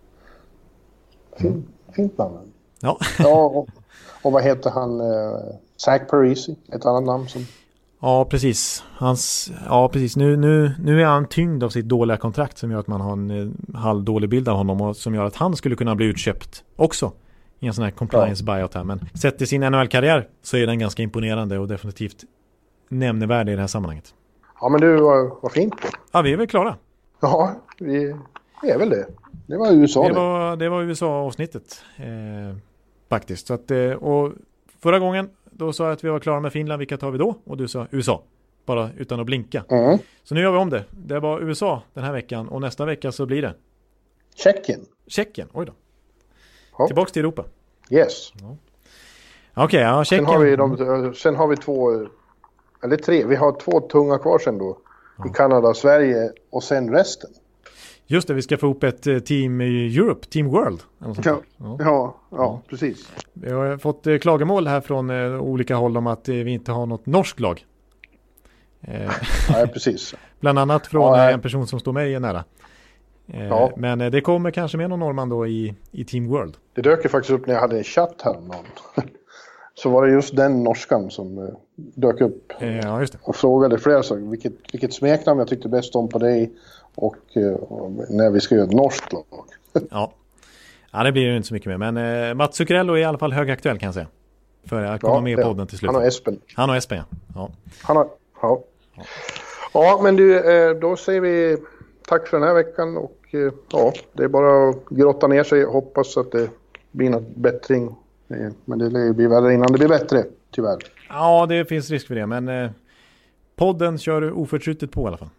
Fin, fint namn.
Ja.
ja och, och vad heter han? Uh, Zach Parisi, ett annat namn som...
Ja, precis. Hans, ja, precis. Nu, nu, nu är han tyngd av sitt dåliga kontrakt som gör att man har en eh, halvdålig bild av honom och som gör att han skulle kunna bli utköpt också i en sån här compliance ja. buyout här. Men sett till sin N H L-karriär så är den ganska imponerande och definitivt nämnevärd i det här sammanhanget.
Ja, men du, var, var fint det.
Ja, vi är väl klara.
Ja, vi är väl det. Det var U S A
det.
Det
var, det var U S A-avsnittet eh, faktiskt. Så att, eh, och förra gången då sa jag att vi var klara med Finland. Vilka tar vi då? Och du sa U S A. Bara utan att blinka. Mm. Så nu gör vi om det. Det var U S A den här veckan. Och nästa vecka så blir det
Tjeckien.
Tjeckien, oj då.
Ja.
Tillbaks till Europa.
Yes.
Ja. Okej, okay, ja, Tjeckien.
Sen har, vi de, sen har vi två, eller tre. Vi har två tunga kvar sen då. Ja. I Kanada, Sverige och sen resten.
Just det, vi ska få upp ett team i Europe, Team World.
Ja, ja, ja, ja, precis.
Vi har fått klagomål här från uh, olika håll om att uh, vi inte har något norskt lag. Uh,
ja, precis.
Bland annat från ja, en person som står mig nära. Uh,
ja.
Men uh, det kommer kanske med någon norrman då i, i Team World.
Det dök ju faktiskt upp när jag hade en chatt här om någon. Så var det just den norskan som uh, dök upp
uh, ja, just det.
Och frågade flera saker. Vilket, vilket smeknamn jag tyckte bäst om på dig. Och, och när vi ska göra ett norskt lag.
ja. ja, det blir ju inte så mycket mer. Men eh, Mats Zuccarello är i alla fall högaktuell kan jag säga. För att komma ja, med i podden ja. till slut.
Han och Espen.
Han och Espen, ja.
Han har, ja. ja. Ja, men du, då säger vi tack för den här veckan. Och ja, det är bara att grotta ner sig och hoppas att det blir något bättring. Men det blir värre innan det blir bättre, tyvärr.
Ja, det finns risk för det. Men eh, podden kör oförtrutet på i alla fall.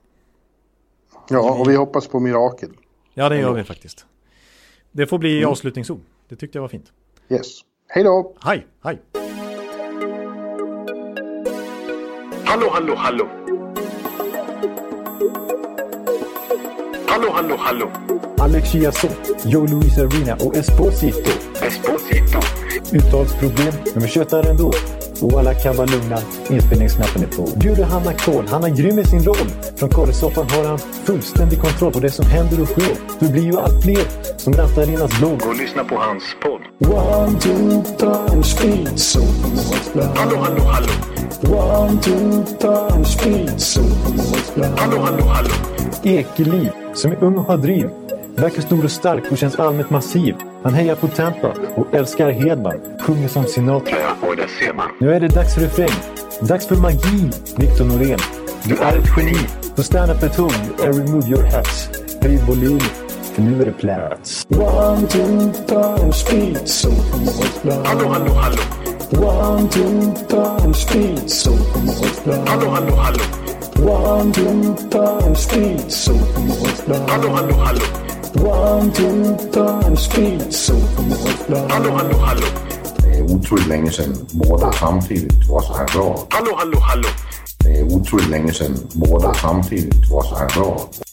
Ja, och vi hoppas på mirakel.
Ja, det gör vi faktiskt. Det får bli mm. avslutningsord. Det tyckte jag var fint.
Yes. Hej då!
Hej, hej!
Hallå, hallå, hallå! Hallå, hallå, hallå!
Alex Chiazot, Joe Luis Arena och Esposito.
Esposito.
Uttalsproblem, men vi tjötar ändå. Och alla kan vara lugna, inspelningsknappen är på. Bjuder Hanna Kohl, han är grym i sin roll. Från Kållesoffan har han fullständig kontroll på det som händer och sker. Det blir ju allt fler som rattar in hans blogg.
Och lyssna på hans podd.
One, two, times speed, so
hallå, hallå, hallå.
One, two, times speed, so
hallå, hallå, hallå.
Ekeliv, som är ung och har driv. Verkar stor och stark och känns allmänt massiv. Han hejar på Tampa och älskar Hedman. Sjunger som Sinatra.
Ja, och det ser man.
Nu är det dags för refräng. Dags för magi, Victor Norén.
Du är ett geni.
Så stand up at home and remove your hats. Höj volym, för nu är det plats. One, two, times speed, so
hallå, hallå, hallå.
One, two, times speed, so
hallå, hallå, hallå.
One, two, times speed, so
hallå, hallå, hallå.
One, two, times speed, so
hallå, hallå, hallå.
Det är otroligt länge sedan båda samtidigt var så här bra.
Hallå, hallå, hallå.
Det är otroligt länge sedan båda samtidigt var så här bra.